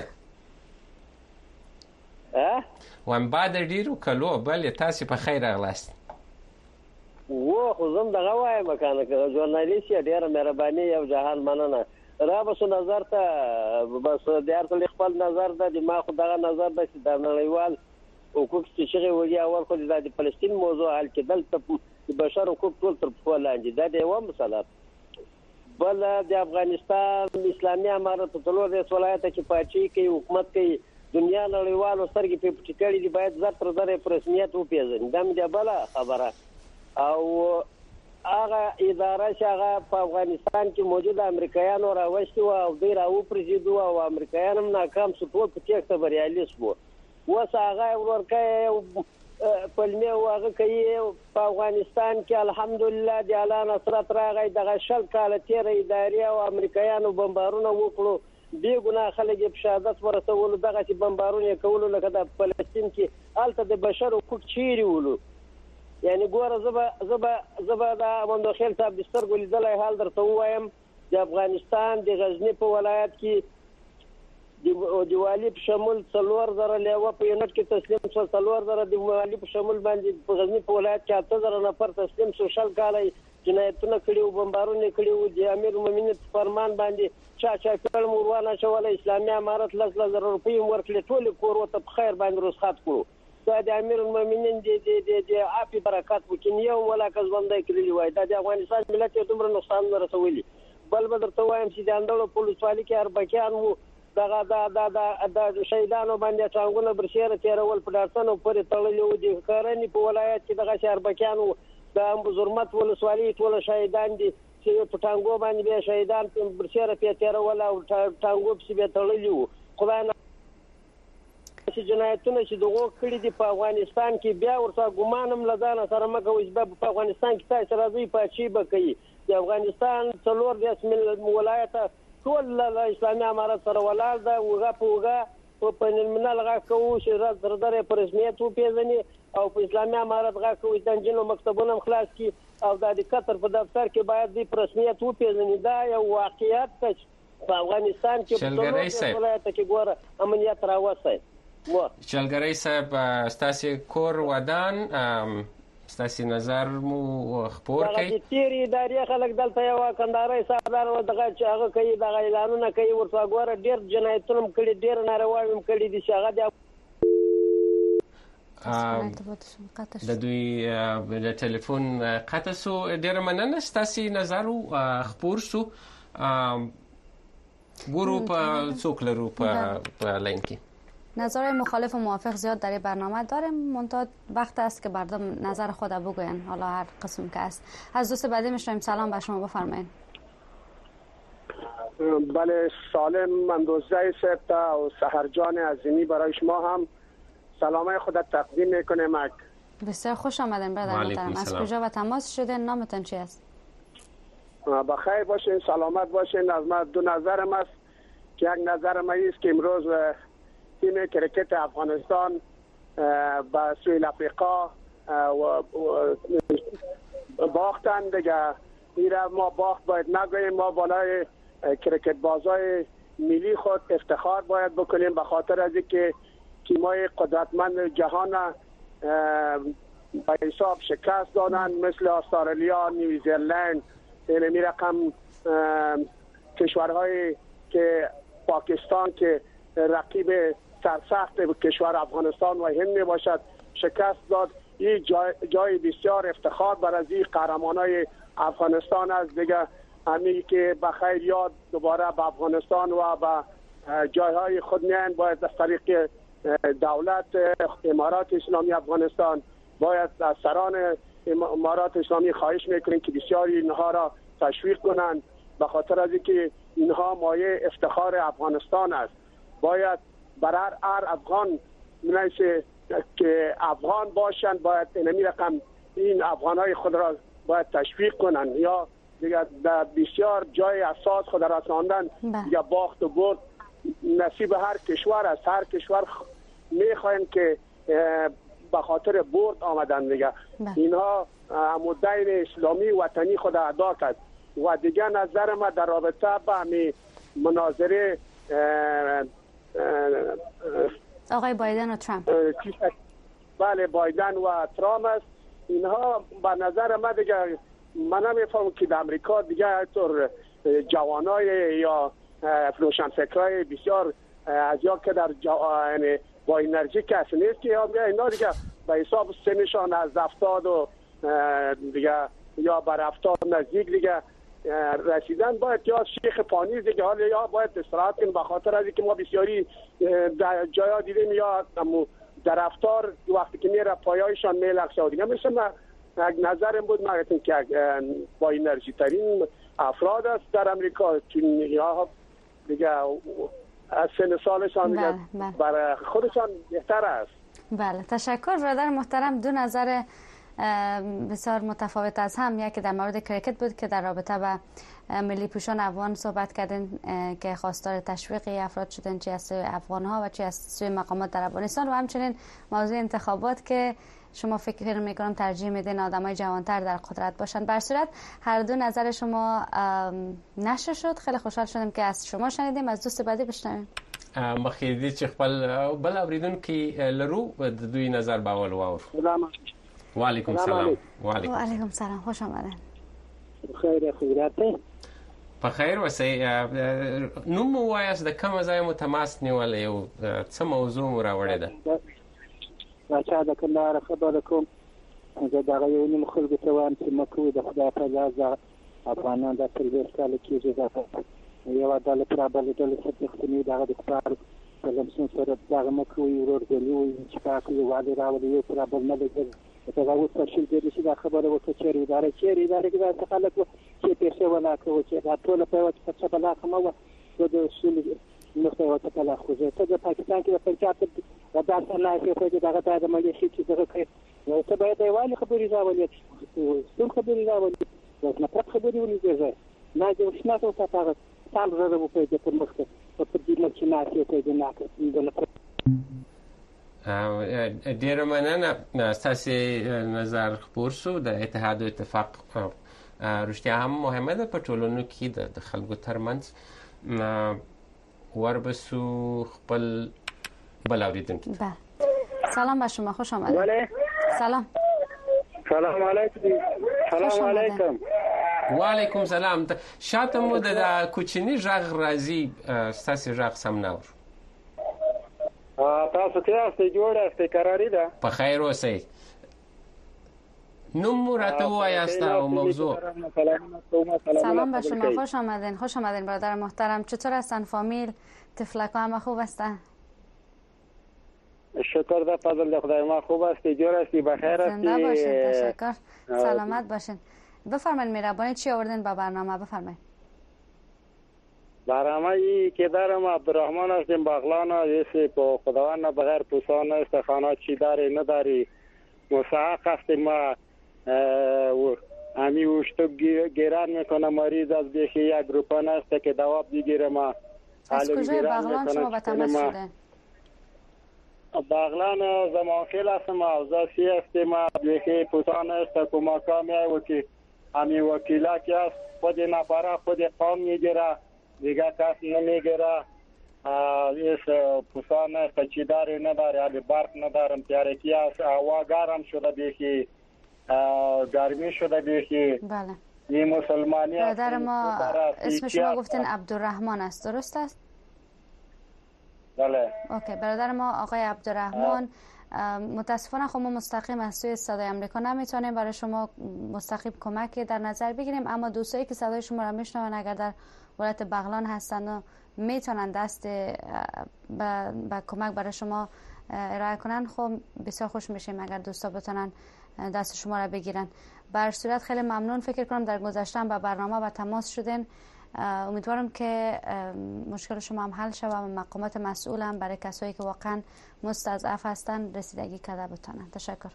[SPEAKER 1] وان بعد ډیرو کلو بل تاسو په خیر راغلاست.
[SPEAKER 11] و خو زم دغه وایم مکانه کې ژورنالیست ډیره مهرباني او جهان مننه. را بس نظر ته بس د ارتل خپل نظر د ما خو دغه نظر د نړیوال حقوق چې شغه وږي اول خو د فلسطین موضوع حل کېدل ته بشر حقوق ټول تر په لاندې دا دی و مثلا بل د افغانستان اسلامي امارت ټولو د ولایت کې پاتې کې حکومت کې دنیا نړیوالو سترګې په پټکړې دي باید زر تر زر په رسمیت وپیژني دا مې بل خبره او هغه اداره چې هغه په افغانستان کې موجود امریکایانو راوستي او دوی راو پرېږدو او امریکایان هم ناکام شو ټول په تېښته بریالي شو. اوس هغه ورکه پلمې هغه کوي په افغانستان کې الحمدلله د اعلی نصرت راغی دغه شل کاله تېره ادارې او امریکایانو بمبارونه وکړو بې ګناه خلک یې په شهادت ورسولو دغسې بمبارونه یې کولو لکه د فلسطین کې هلته د بشر حقوق چیرې ولو یعنی ګوره زه به د مندوخیل صاحب د سترګو لیدلی حال درته ووایم د افغانستان د غزني په ولایت کې دیوالی په شمول 4000 لیوه په یونټ کې تسلیم شو 4000 دیوالی په شمول باندې په غزنی په ولایت کې 8000 نفر تسلیم شو شل کال جنایتونه کړي او بمبارونه کړي او د امیر المؤمنین فرمان باندې چا فلم ورونه شول اسلامي امارت 10000 روپۍ ورکړي ټول کور وته په خیر باندې رخصت کړو دا د امیر المؤمنین د عافی برکات وکینیو ولا کس باندې کړی وای دا د افغانستان ملت دومره نقصان ورسولي بل بدر ته وایم چې د اندړو پولیسوالي کې اربکیان وو دا شهیدانو باندې څنګه برشيره تیرول په داستانو پورې تړلې دي کارني په ولایت کې دغه شهربکیانو د بزرمت ولسوالۍ ټول شهیدان دي چې په ټانګو باندې به شهیدان برشيره تیرول او ټانګو په به تړلې خدای نه چې جنایتونه چې دغه کړي دي په افغانستان کې بیا ورته ګمانم لدانه سره مګو چې په افغانستان کې تاسو راځي په چی بکې د افغانستان څلور د اسم ولایت ټول اسلامي امارت سره ولال دا وغه په بین الملل غاکو چې راز درې پر رسمیت او پیژني او په اسلامي امارت غاکو چې جنو مکتبونه خلاص کی او د قطر په دفتر کې باید د رسمیت او پیژني دا یو واقعیت په افغانستان کې په ولایت کې ګوره امنیت راوځي
[SPEAKER 1] شلګری صاحب ستاسو کور ودان ستاسو نظر مو خبر کړئ
[SPEAKER 11] د تیری ادارې خلک دلته یو کندهاري صاحبان و دغه چې هغه کوي دغه اعلانونه کوي ورته ګوره ډیر جنایتونه کړي ډیر نارواوي کړي دي چې هغه
[SPEAKER 1] د دوی د ټلیفون قطع سو ډیر مننه ستاسو نظر خبر سو ګورو په څوکلرو په لاین کې
[SPEAKER 2] نظر مخالف و موافق زیاد در این برنامه داریم منتها وقت است که مردم نظر خود بگوین حالا هر قسم که است از دوست بعدی میشنویم سلام به شما بفرمایید
[SPEAKER 12] بله سالم مندوزه سپتا و سحرجان عظیمی برای شما هم سلامای خودت تقدیم میکنیم
[SPEAKER 2] بسیار خوش آمدین برادر محترم از کجا و تماس شدین نامتون چی است
[SPEAKER 12] بخیر باشین سلامت باشین از من دو نظرم است که یک نظرم است که امروز تیم کرکت افغانستان با سویل افریقا و باختن دیگه ایره ما باخت باید نگوییم ما بالای کرکت بازای ملی خود افتخار باید بکنیم به خاطر از اینکه تیمای قدرتمند جهان به حساب شکست دادن مثل استرالیا نیوزیلند این رقم کشورهای که پاکستان که رقیب سرسخت کشور افغانستان و هند می باشد شکست داد این جای بسیار افتخار برای قهرمانای افغانستان است دیگه همین که بخیر یاد دوباره به افغانستان و به جایهای خود میان باید از طریق دولت امارات اسلامی افغانستان باید از سران امارات اسلامی خواهش میکنیم که بسیاری اینها را تشویق کنند به خاطر از اینکه اینها مایه افتخار افغانستان است باید برای هر افغان منیسه که افغان باشند باید این افغانای خود را باید تشویق کنند یا دیگه در بسیار جای اساس خود را رساندن یا باخت و برد نصیب هر کشور است هر کشور میخواین که به خاطر برد آمدن دیگه اینها مدعی اسلامی وطنی خود ادا کرد و دیگه نظر ما در رابطه با همین مناظره
[SPEAKER 2] آقای بایدن و ترامپ
[SPEAKER 12] بله بایدن و ترامپ است اینها به نظر ما دیگه من نمیفهمم که در امریکا دیگه طور جوانای یا روشنفکرای بسیار از یا که در یعنی با انرژی کسی نیست که اینا دیگه به حساب سنشان از 70 و دیگه یا بر 70 نزدیک دیگه رسیدن باید یا شیخ پانیز دیگه حالا یا باید استراحت کنیم به خاطر از اینکه ما بسیاری در جایا دیدیم یا در رفتار وقتی که میره پایایشان میلغزه و دیگه مثل من نظرم بود من گفتم که با انرژی ترین افراد است در امریکا چون یا دیگه از سن سالشان دیگه برای خودشان بهتر است.
[SPEAKER 2] بله تشکر برادر محترم. دو نظر بسیار متفاوت از هم، یکی در مورد کرکت بود که در رابطه با ملی پوشان افغان صحبت کردن که خواستار تشویق افراد شدن چه از سوی افغان ها و چه از سوی مقامات در افغانستان، و همچنین موضوع انتخابات که شما فکر میکنم ترجیح میدین آدمای جوانتر در قدرت باشن. بر صورت هر دو نظر شما نشر شد. خیلی خوشحال شدم که از شما شنیدیم. از دوست بعدی بشنویم.
[SPEAKER 1] مخکې دې چې خپل بل اوریدونکي لرو د دوی نظر به اول واورو. وعلیکم سلام.
[SPEAKER 2] وعلیکم سلام، خوش آمدین.
[SPEAKER 13] خیر خیراته.
[SPEAKER 1] په خیر وسې نوم مو وایاست، د کوم ځای مو تماس نیولې او څه موضوع مو راوړې ده؟
[SPEAKER 13] راځه د کندهار خبره کوم. زه دغه یو نیم خلکو ته وایم چې مکوې د خدای په لاس افغانان د 30 کال کېږي یو ډله پر بل ډله څخه دغه د کفار په لمسون سره دغه مکوې ورغلي وي چې تاسو یو والی راولي یو پر بل نه لګي. دا اوس په شل کې چې دا خبره وکړي چې اداره کې دا خلک چې پیسې ولا کوي چې دا ټول په وخت څه بلا کومه د شل نو څه وخت کله خو زه ته د پاکستان کې په چاته دا څه نه کوي چې دغه د ملي شي چې دغه کوي نو ته باید یوالي خبرې راولې څه خبرې راولې نو نه پټ خبرې ولې نه د وښناتو څخه تاسو زره په دې پرمختګ په دې کې نه کوي نه
[SPEAKER 1] ډیره مننه ستاسو نظر خبر شو. د اتحاد او اتفاق رښتیا هم مهمه ده په ټولنو کې د خلکو ترمنځ. وربسو خپل بل اوریدونکي.
[SPEAKER 2] سلام به شما، خوش آمدید. سلام
[SPEAKER 13] علیکم. سلام علیکم.
[SPEAKER 1] و علیکم سلام. شاته مو د کوچنی ژغ راځي، ستاسو ژغ سم نه اورو.
[SPEAKER 13] تاسو ته یاستئ جوړ یاستئ قراری ده؟
[SPEAKER 1] په خیر اوسئ. نوم مو راته ووایاست او موضوع.
[SPEAKER 2] سلام به شما، خوش آمدین. خوش آمدین برادر محترم. چطور هستن فامیل؟ تفلک‌ها همه خوب هستن؟
[SPEAKER 13] شکر ده فضل خدای ما خوب هستی، جور هستی، بخیر هستی.
[SPEAKER 2] زنده باشین، تشکر. سلامت باشین. بفرمایید مهربانی چی آوردین با برنامه؟ بفرمایید.
[SPEAKER 13] برنامه‌ای که دارم عبدالرحمن هستیم بغلان هستی په خداوند بغیر پوسان است خانه چی داری نداری مستحق هستیم ما امی وشتو گیران میکنه مریض از بیخی یک روپان است که دواب دیگیره ما.
[SPEAKER 2] از کجای بغلان شما به تماس شده؟
[SPEAKER 13] بغلان زمانخیل هستم اوزاسی هستیم بیخی پوسان است کمکا میای که امی وکیلا که است خود نفره خود قوم میگیره دیگه کس نمیگیره. ایس پوسان است چی داری نداری علی برق ندارم تیارکی است هوا گرم شده بیخی گرمی شده بیخی.
[SPEAKER 2] بله.
[SPEAKER 13] این مسلمانی
[SPEAKER 2] برادر ما اسم شما گفتین عبدالرحمن است، درست است؟
[SPEAKER 13] بله.
[SPEAKER 2] اوکی، برادر ما آقای عبدالرحمن متاسفانه خب ما مستقیم از توی صدای آمریکا نمیتونیم برای شما مستقیم کمک در نظر بگیریم، اما دوستایی که صدای شما را میشنون اگر در ولایت بغلان هستن و میتونن دست به کمک برای شما ارائه کنن خب بسیار خوش میشیم اگر دوستا بتونن دست شما را بگیرن. بر صورت خیلی ممنون. فکر کنم در گذشته به برنامه و تماس شدین. امیدوارم که مشکل شما هم حل شود و مقامات مسئول هم برای کسایی که واقعا مستضعف هستن رسیدگی کرده بتونن. تشکر.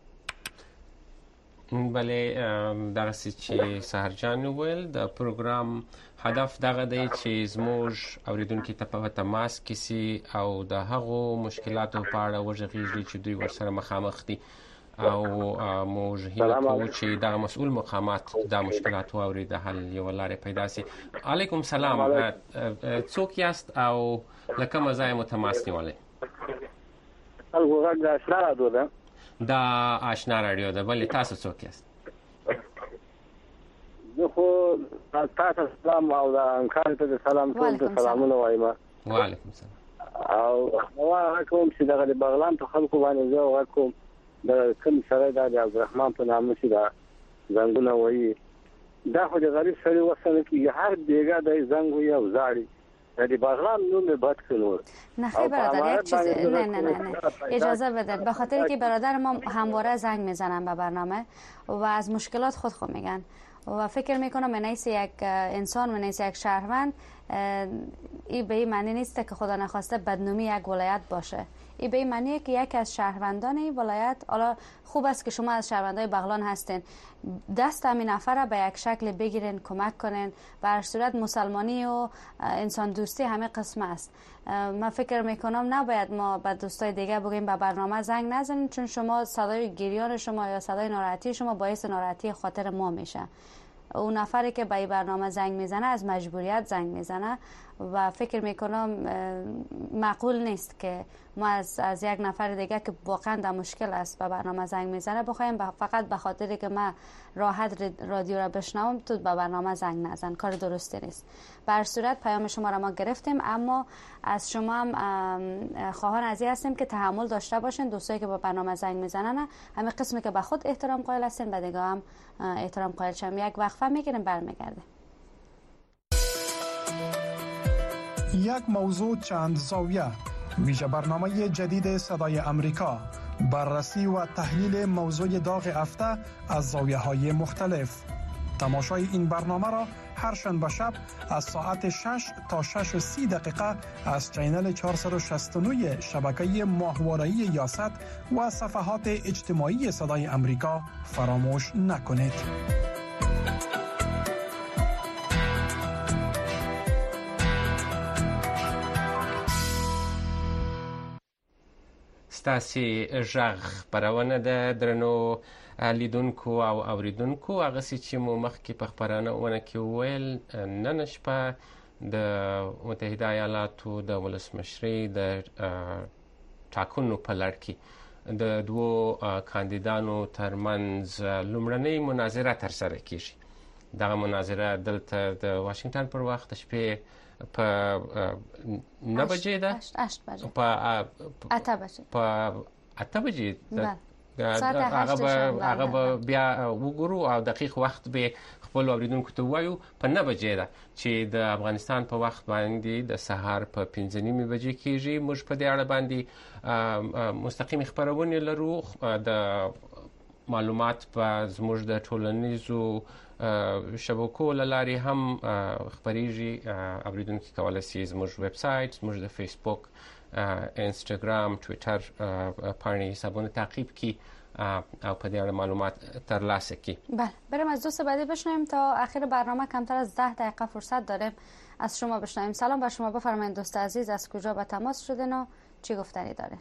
[SPEAKER 1] بله دغه چې سهرجان ویل د پروګرام هدف دغه دی چې زموږ اوریدونکو ته په تماس کې سي او د هغو مشکلاتو په اړه وژغېږي چې دوی ورسره مخامخ دي او موږ هیله کوو چې دا مسؤل مقامات دا مشکلات واوري د حل یو لارې پیدا سي. علیکم سلام. څوک یاست او له کومه ځایه مو تماس نیولی؟
[SPEAKER 13] غږ آشنا راډیو ده.
[SPEAKER 1] دا آشنا راډیو ده. بلې تاسو څوک یاست؟
[SPEAKER 13] زه خو تاسو سلام او د انکار ته سلام ټول ته سلامونه وایم.
[SPEAKER 1] وعلیکم سلام.
[SPEAKER 13] او هغه کوم چې دغه بغلان ته خلکو باندې زه هغه کوم د کوم سره د عبدالرحمن په نامه چې دا زنګونه وایي دا خو د غریب سړي وسنه کې هر بیګا د زنګ وي او زاړي د بغلان نوم بد کړو.
[SPEAKER 2] نه خیلی برادر یک چیز نه اجازه بدید به خاطر که برادر ما همواره زنگ میزنن به برنامه و از مشکلات خود میگن و فکر میکنم من نیست یک انسان من نیست یک شهروند این به این معنی نیست که خدا نخواسته بدنامی یک ولایت باشه. این به این معنیه که یکی از شهروندان این ولایت، حالا خوب است که شما از شهروندای بغلان هستین، دست همین نفر به یک شکل بگیرین کمک کنین. بر صورت مسلمانی و انسان دوستی همه قسم است. من فکر میکنم نباید ما به دوستای دیگه بگیم به برنامه زنگ نزنین چون شما صدای گریان شما یا صدای ناراحتی شما باعث ناراحتی خاطر ما میشه. اون نفری که به برنامه زنگ میزنه از مجبوریت زنگ میزنه و فکر میکنم معقول نیست که ما از یک نفر دیگه که واقعا در مشکل است به برنامه زنگ میزنه بخوایم فقط به خاطر که من راحت رادیو را بشنوم تو به برنامه زنگ نزن. کار درستی نیست. به هر صورت پیام شما را ما گرفتیم، اما از شما هم خواهان از این هستیم که تحمل داشته باشین. دوستایی که با برنامه زنگ میزنن همین قسمی که به خود احترام قائل هستین به دیگه هم احترام قائل شیم. یک وقفه میگیریم برمیگرده.
[SPEAKER 10] یک موضوع چند زاویه، ویژه برنامه جدید صدای امریکا، بررسی و تحلیل موضوع داغ هفته از زاویه‌های مختلف. تماشای این برنامه را هر شنبه شب از ساعت 6 تا 6:30 از چینل 469 شبکه ماهواره‌ای یاست و صفحات اجتماعی صدای امریکا فراموش نکنید.
[SPEAKER 1] ستاسي ژغ خبرونه ده درنو لیدونکو او اوریدونکو. هغه چې مو مخکې په خبرونه کې وویل، نن شپه د متحده ایالاتو د ولسمشرۍ د ټاکنو په لړ کې د دوو کاندیدانو ترمنځ لومړنۍ مناظره ترسره کیږي. دغه مناظره دلته د واشنگټن پر وخت شپې په 9 بجې ده، په 8 بجې هغه به بیا وګورو او دقیق وخت به خپل اوریدونکو ته وایو. په 9 بجې ده چې د افغانستان په وخت باندې د سهار په 5:30 بجې کېږي. موږ په دې اړه باندې مستقیم خبرونه لرو. د معلومات په زموږ د ټولنیزو شبکو لارې هم خبرېږي. اوریدونکو کولای شي زموږ ویب سایت، زموږ د فیسبوک، اینستاګرام، ټویټر پاڼې حسابونه تعقیب کی او په دې اړه معلومات ترلاسه کی.
[SPEAKER 2] بله، بریم از دوست بعدی بشنویم. تا آخر برنامه کمتر از 10 دقیقه فرصت داریم از شما بشنویم. سلام بر شما، بفرمایید دوست عزیز، از کجا به تماس شدین و چی گفتنی دارین؟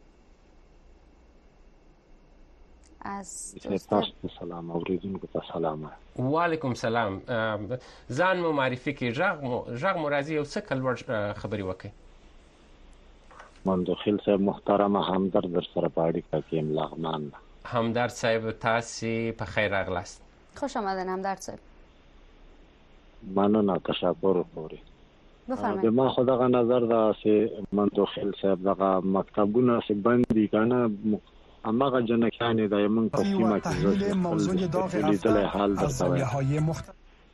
[SPEAKER 2] از
[SPEAKER 14] سلام اوریدونکو ته سلام.
[SPEAKER 1] وعلیکم سلام. ځان مو معرفي کی. ژغ مو راځي او څه کلوړ خبري وکي.
[SPEAKER 14] مندوخیل صاحب محترم، همدرد در سره په اړیکه کې یم لغمان.
[SPEAKER 1] همدرد صاحب تاسو په خیر راغلاست.
[SPEAKER 2] خوش آمدین همدرد صاحب.
[SPEAKER 14] مننه، تشکر پوری.
[SPEAKER 2] بفرمایید.
[SPEAKER 14] ما خدغه نظر دا سه مندوخیل صاحب دغه مکتبونه سه بندي کنه امغه جنکانه د یمن په سیمه کې
[SPEAKER 10] تحلیل موضوع داغ هفته از زاویه‌های مختلف.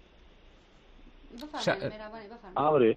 [SPEAKER 14] اورو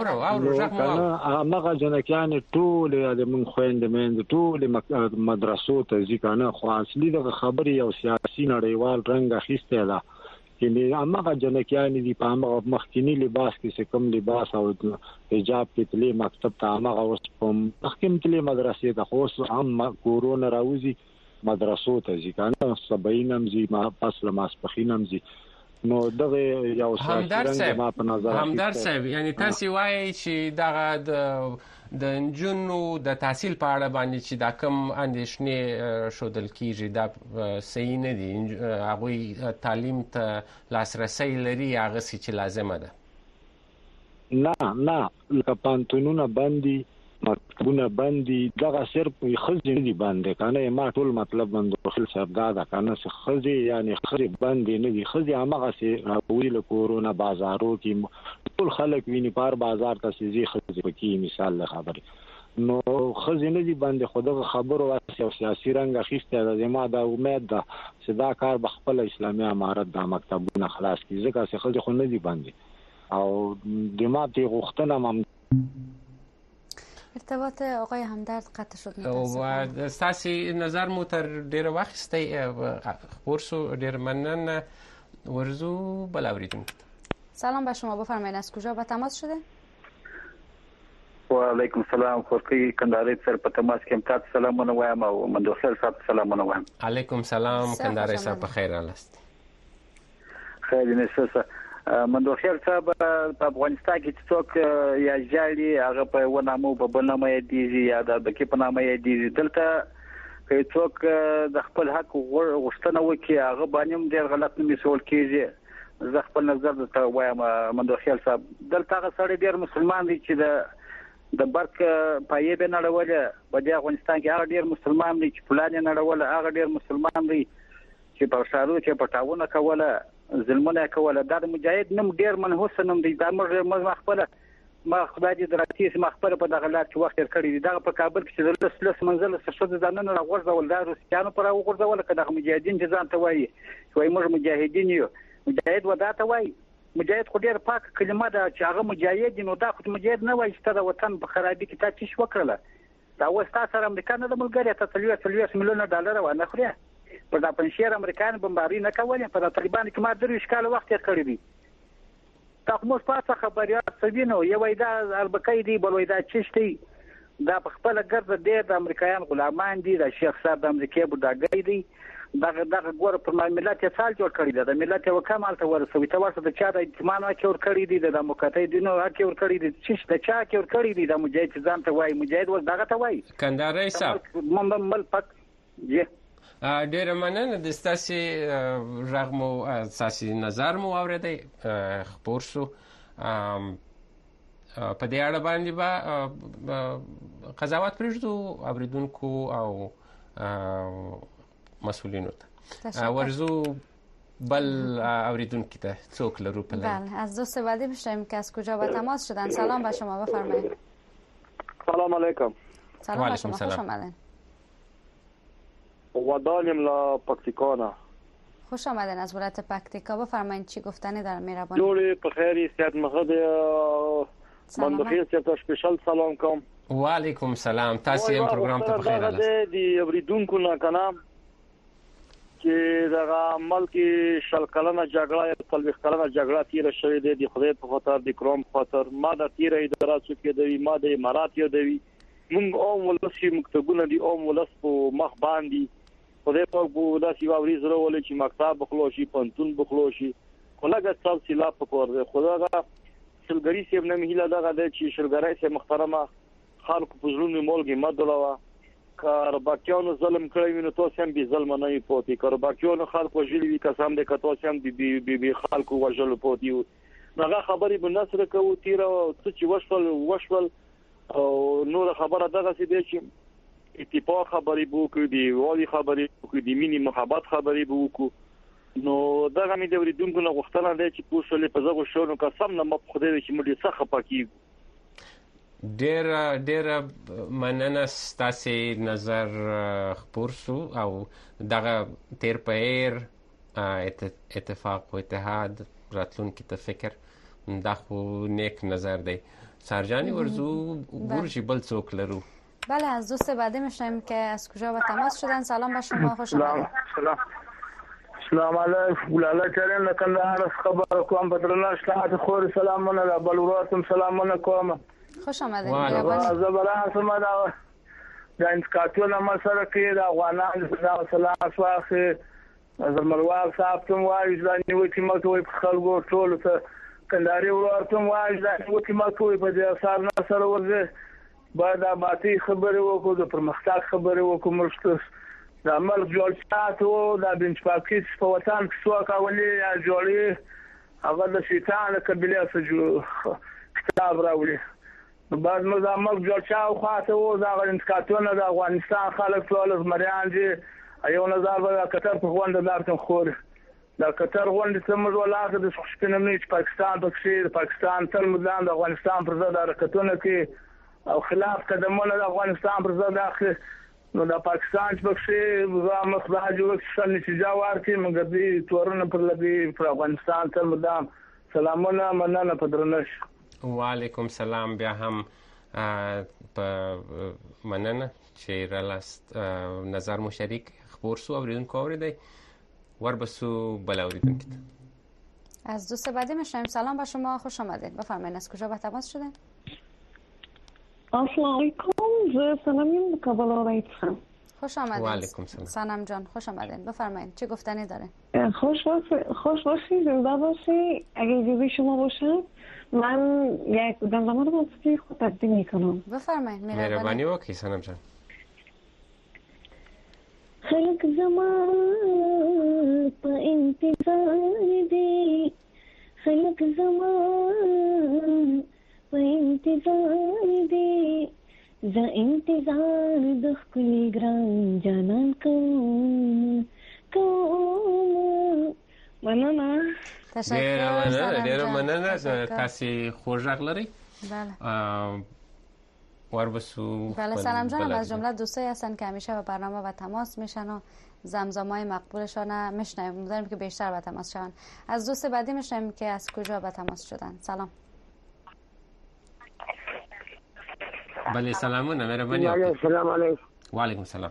[SPEAKER 14] امغه جنکانه ټول د من خويند مند ټول مدرسو ته ځکانه خو اصلي د خبري او سیاسي نړیوال رنګ اخیسته ده. چې امغه جنکانه دی په امغه مخکینی لباس کې کوم لباس او حجاب کې تلې مکتب ته امغه اوس په مخکیم تلې مدرسې ته خو هم کورونا راوځي مدرسو ته ځکانه سباینم زی ما فصل ماسپخینم زی. نو دغه یو
[SPEAKER 1] څه ما په نظر همدرد صاحب، یعنی تاسو وایي چې دغه د انجونو د تحصیل په اړه باندې چې دا کم اندېښنې شودل کیږي دا صحیح نه دي. هغه تعلیم ته لاسرسي لري هغه چې لازمه ده.
[SPEAKER 14] نه لکه پانتونونه باندې مکتبونه باندې دغه صرف خزي نه دي باندې کنه. ما ټول مطلب مندوخیل صاحب دا کنه خزي یعنی خزي باندې نه دي. خزي هغه سي ویل کورونا بازارو کې ټول خلک ویني پار بازار ته سي خزي پکې مثال خبري. نو خزي نه دي باندې خدغه خبرو او سیاسي رنګ اخیسته ده. ما دا امید ده چې دا کار به خپل اسلامي امارت د مکتبونه خلاص کړي ځکه چې خزي خو نه دي باندې او د ماته غوښتنه مم
[SPEAKER 2] ارتباط آقای همدرد قطع شد.
[SPEAKER 1] و ستاسو نظر مو تر ډیره وخت ورسو ډیر مننه. ورزو بلاوریدون.
[SPEAKER 2] سلام به شما، بفرمایید از کجا به تماس شده؟
[SPEAKER 15] و علیکم سلام. خورکی کندهاری سره په تماس کې امتاد سلامونه وایم او مندوخیل صاحب سلامونه وایم.
[SPEAKER 1] علیکم سلام کندهاری صاحب په خیر راست.
[SPEAKER 15] خیر نشه. مندوخیل صاحب په افغانستان کې څوک یا جالي هغه په ونامو په بنامه دیږي یا د بکی په نامه دیږي. دلته که څوک د خپل حق غوښتنه وکړي هغه باندې ډېر غلط نه میسول کیږي. زه خپل نظر ته وایم مندوخیل صاحب دلته هغه سړی ډېر مسلمان دی چې د برق پایې به نړولې په دې افغانستان کې هغه ډېر مسلمان دی چې پلان یې نړولې هغه ډېر مسلمان دی چې په شارو چې په ټاونه کوله ظلمونه کوله دا د مجاهد نوم ډېر منحوس نوم دی دا موږ خپل ما خدای دې دراتیس ما خپل په دغه لار کې وخت تیر کړی دی دغه په کابل کې چې د لس منزل څخه د ځانونه راغورځول دا روسیانو پر راغورځول کړه د مجاهدین چې ځان ته وایي چې موږ مجاهدین یو مجاهد ودا ته وایي مجاهد خو ډېر پاک کلمه ده چې هغه مجاهد نو دا خو مجاهد نه وایي چې د وطن په خرابې کې تا څه وکړله دا وستا سره امریکا نه د ملګری ته 30 میلیون ډالر ونه خوري په د پنځیر امریکایان بمباري نه کولې په طالبان کې ما درې ښکاله وخت تیر کړی دی تاسو پاتې خبريات سوینو یو وایدا البکای دی بل وایدا چشتي دا په خپل ګرځ د امریکایان غلامان دي د شیخ صاحب د امریکای بډاګی دی دغه ګور پر ملت یې سال جوړ کړی دی د ملت یو کمال ته ورسوي ته ورته د چا د اعتماد کې ور کړی دی د مقاطعي دینو کې ور کړی دی چې د چا کې ور کړی دی د مجاهد ځان ته وایي مجاهد ور دغه ته وایي
[SPEAKER 1] کندهاري صاحب
[SPEAKER 15] مل پک یې
[SPEAKER 1] ډېر مننه د ستاسو رغم او اساسي نظر مو اوریدي خبر شو په دې اړه باندې به قضاوت پرېږدو اوریدونکو او مسئولینو ته ورزو بل اوریدونکو ته څوک لرو په لای
[SPEAKER 2] بله از دوست بعدی بشنویم که از کجا به تماس شدن سلام به شما بفرمایید
[SPEAKER 16] سلام علیکم
[SPEAKER 2] سلام به شما خوش آمدین
[SPEAKER 16] ودانیم لا پکتیکانا
[SPEAKER 2] خوش آمدین از ولایت پکتیکا بفرمایید چی گفتنی دارم مهربانی
[SPEAKER 16] جوری بخیری سیادت مخد من بخیر سیادت سپیشل سلام کوم
[SPEAKER 1] و علیکم سلام تاسو هم پروګرام ته بخیر
[SPEAKER 16] راغلی دی اوریدونکو نه کنه چې دغه عمل کې شل کلنه جګړه یا 30 کلنه جګړه تیر شوې ده د خدای په خاطر د کرام خاطر ما د تیر اداره څخه دی ما د امارات یو دی موږ او ولسی مکتبونه دي او ولس په مخ باندې خدای په بو داسې واوري زره ولې چې مکتب بخلوشي پنتون بخلوشي کولګه څل سلا په کور ده خداغه شلګری سیب نه مهله دغه د چې شلګری سه محترمه خلکو په ژوند مولګي مدلوا کارباکیانو ظلم کړی ویني تاسو هم به ظلم نه پوتې کارباکیانو خلکو ژلوي قسم دې کتاسو هم بي خلکو وژل پوتې هغه خبرې به نصر کوو تیر او چې وشول او نور خبره دغه سي دي چې اتفاق خبرې بو کوي دی والی خبرې کوي دی مینی محبت خبرې بو کو نو دغه مې د ورېدونکو نه غوښتنه ده چې پوښتنه په زغو شو نو قسم نه مخ خدای چې موږ څه خپکی
[SPEAKER 1] ډېر مننه ستاسو نظر خبر شو او دغه تیر پیر اتفاق او اتحاد راتلونکي ته فکر دا خو نیک نظر دی سرجانی ورزو ورشي بل څوک لرو
[SPEAKER 2] بله از دوست بعدی میشنیم که از کجا به تماس شدن سلام به شما خوش آمدید
[SPEAKER 3] سلام علیکم لاله کریم کندهار خبر کوم بدرنه شتات خور سلامونه لا بلوراتم سلامونه کوم
[SPEAKER 2] خوش آمدید
[SPEAKER 3] زبرا سما دا انتقادونه مسره کې دا افغانان د سلام واخی زمروال صاحب کوم وایي ځان یو چې مکوې خلکو ټول ته کنداري ورته وایي ځان یو چې مکوې په دې اثر نه سره ورځي بعد ماتي خبره وکړو د پرمختګ خبره وکړو مرشته د عمل جوړتاتو د بنچمارکینګ په وطن کې څو کاولي جوړي هغه د شیطان قبيله سره کتاب راوړي بعد موږ عمل جوړچاو خاطه وو دا انتقادونه د افغانستان خلک ټول زمریان دي ایو نظر به قطر په غونډه دارتم خور دا قطر غونډه سمز ولاته د شپنمنی پاکستان د پاکستان تل مدان د افغانستان پر ضد حرکتونه کې او خلاف قدمونه د افغانستان پر ضد اخلي نو د پاکستان په څیر مخبه جوړ شل نتیجه ورکړي موږ دې تورونه پر لګي پر افغانستان تل مدام سلامونه مننه پدرنش
[SPEAKER 1] وعلیکم سلام بیا هم په مننه چې رالاست نظر مو شریک خبر سو اوریدونکو اوریدی وربسو بل اوریدونکو
[SPEAKER 2] از دوست بعدی میشنیم سلام به شما خوش آمدید بفرمایید از کجا به تماس شدین
[SPEAKER 17] السلام علیکم ز سلامیم کابل آرایتم
[SPEAKER 2] خوش آمدید
[SPEAKER 1] و علیکم سلام
[SPEAKER 2] سلام جان خوش آمدید بفرمایید چه گفتنی داره
[SPEAKER 17] خوش باشید زنده باشید اگه اجازه شما باشه من یک دمدمه رو واسه خود تقدیم میکنم
[SPEAKER 2] بفرمایید
[SPEAKER 1] مهربانی وکړئ سلام جان
[SPEAKER 17] خلق زمان په انتظار دي خلق زمان په انتظار دی ز انتظار د خپل ګران جانان کوم مننه
[SPEAKER 1] ډېره مننه تاسې خوږ غږ لرئ
[SPEAKER 2] بله
[SPEAKER 1] بله
[SPEAKER 2] سلام جانم از جمله دوستایی هستن که همیشه به برنامه و تماس میشن و زمزمای مقبولشان میشنویم. امیدواریم که بیشتر به تماس شون. از دوست بعدی میشنویم که از کجا به تماس شدن. سلام.
[SPEAKER 1] بله سلامونه مهربانی.
[SPEAKER 18] سلام علیکم.
[SPEAKER 1] و علیکم سلام.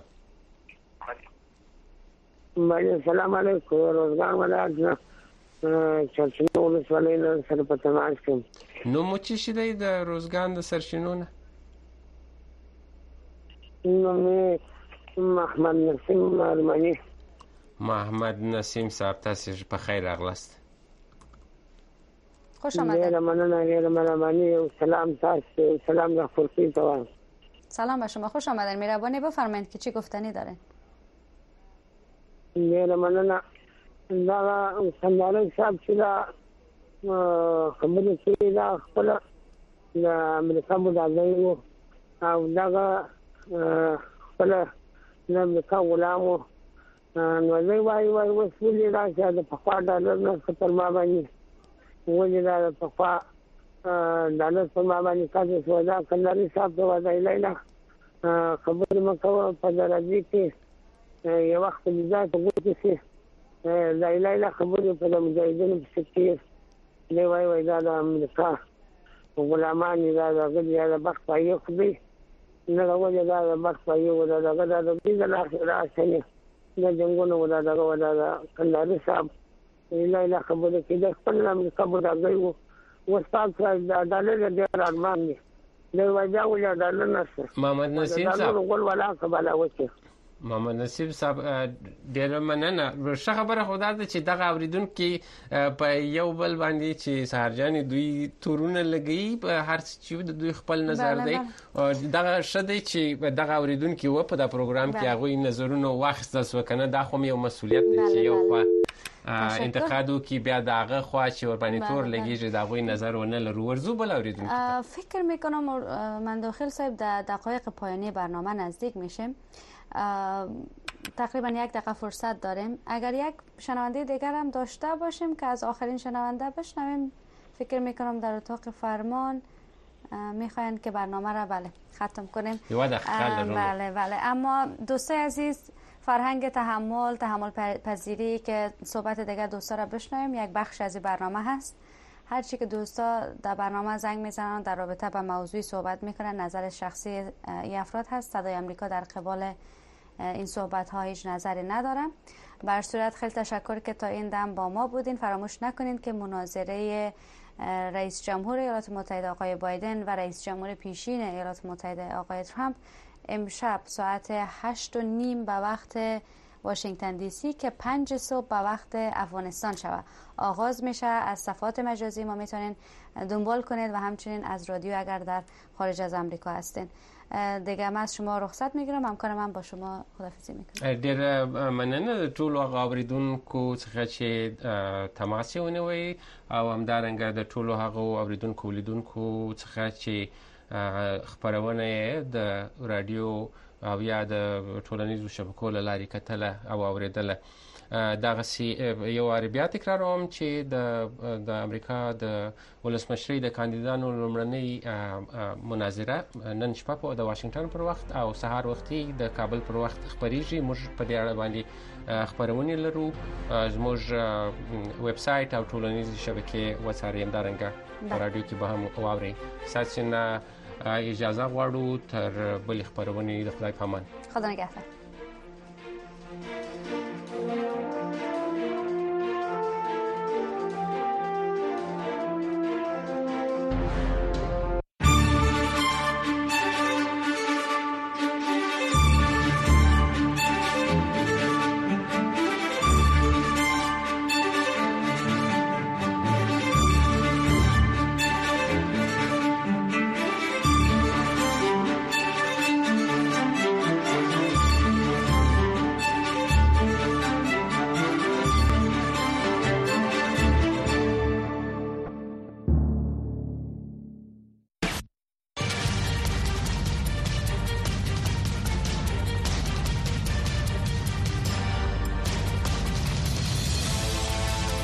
[SPEAKER 18] بله سلام علیکم. روزگار ولایت سرچینو ولسوالۍ نه سره په تماس کوم.
[SPEAKER 1] نو مو چی شیدای د روزګان د سرچینو نه؟
[SPEAKER 18] نو محمد نسیم ارمانی.
[SPEAKER 1] محمد نسیم صاحب تاسې په خیر راغلاست.
[SPEAKER 2] خوش آمدید.
[SPEAKER 18] ډېره مننه ډېره مهرباني. سلام تاسو سلام د خورشید ته.
[SPEAKER 2] سلام به شما. خوش آمدید. مهربانی بفرمایید که چی گفتنی دارین.
[SPEAKER 18] ډېره مننه. دا سندانه صاحب چې دا خبرې چې دا خپل د امریکا مدافع وو او دا خپل د امریکا غلام وو نو دوی وایي اوس ولې دا چې د پخوا ډالر نه پر ما باندې ولې دا د پخوا ډالر پر ما باندې کاږي شو دا کنداري صاحب ته وایي لیلا خبرې مه کوه په درجې کې یو وخت بیا ته وګورئ چې لیلا خبرې په مجاهدینو پسې کې دی وایي دا د امریکا غلامان دا د بخت پایې خدي نه راولې دا د بخت پایې ودا د دې د اخر اصلي د جنگونو ودا د کنداري صاحب لیلا خبرې کې د خپل امریکا مدافع وو وستاد دا ډالر ډېر ارمان دي دی وایي دا ولې ډالر نشته.
[SPEAKER 1] محمد نسیم صاحب
[SPEAKER 18] غول ولا قباله وکړي.
[SPEAKER 1] محمد نسیم صاحب ډېره مننه. ښه خبره خو دا ده چې دغه اورېدونکي په یو بل باندې چې سهارجانې دوی تورونه لګوي په هر څه چې د دوی خپل نظر دی. دغه ښه دی چې دغه اورېدونکي و په دا پروګرام کې هغوی نظرونه واخیستل سوه که نه دا خو یو مسؤلیت دی چې یو خوا انتقاد وکړي بیا د هغه خوا چې ورباندې تور لګېږي د هغوی نظر ونه لرو. ورزو بل اورېدونکي
[SPEAKER 2] فکر میکنم من داخل صاحب در دقایق پایانی برنامه نزدیک میشیم. تقریبا 1 دقیقه فرصت داریم. اگر یک شنونده دیگر هم داشته باشیم که از آخرین شنونده بشنویم. فکر میکنم در اتاق فرمان میخواین که برنامه را ختم کنیم. بله اما دوستای عزیز فرهنگ تحمل پذیری که صحبت دیگر دوستا را بشنویم یک بخش از این برنامه هست. هر چی که دوستا در برنامه زنگ میزنن در رابطه با موضوعی صحبت میکنن نظر شخصی این افراد هست. صدای آمریکا در قبال این صحبت ها هیچ نظری نداره. بر صورت خیلی تشکر که تا این دم با ما بودین. فراموش نکنین که مناظره رئیس جمهور ایالات متحده آقای بایدن و رئیس جمهور پیشین ایالات متحده آقای ترامپ امشب ساعت 8:30 به وقت واشنگتن دی سی که 5 صبح به وقت افغانستان شود آغاز میشه. از صفحات مجازی ما میتونین دنبال کنید و همچنین از رادیو اگر در خارج از آمریکا هستین. دیگه من از شما رخصت میگیرم. همکار من با شما خداحافظی میکنم.
[SPEAKER 1] ډېر مننه د ټولو هغه اورېدونکو څخه چې تماس یې ونیوی او همدارنګه د ټولو هغو اورېدونکو لیدونکو څخه چې خپرونه یې د رادیو او یا د ټولنیزو شبکو له لارې کتله او اورېدله. دغسې یو وارې بیا تکراروم چې د امریکا د ولسمشرۍ د کاندیدانو لومړنۍ مناظره نن شپه د واشنگټن پر وخت او سهار وختي د کابل پر وخت خپریږي. موږ په دې اړه باندې خپرونې لرو. زموږ ویب سایټ او ټولنیزې شبکې وڅارئ. همدارنګه په رادیو کې به هم واورئ. ستاسې نه اجازه غواړو تر بلې خپرونې. د خدای په امان.
[SPEAKER 2] خدا نگهدار.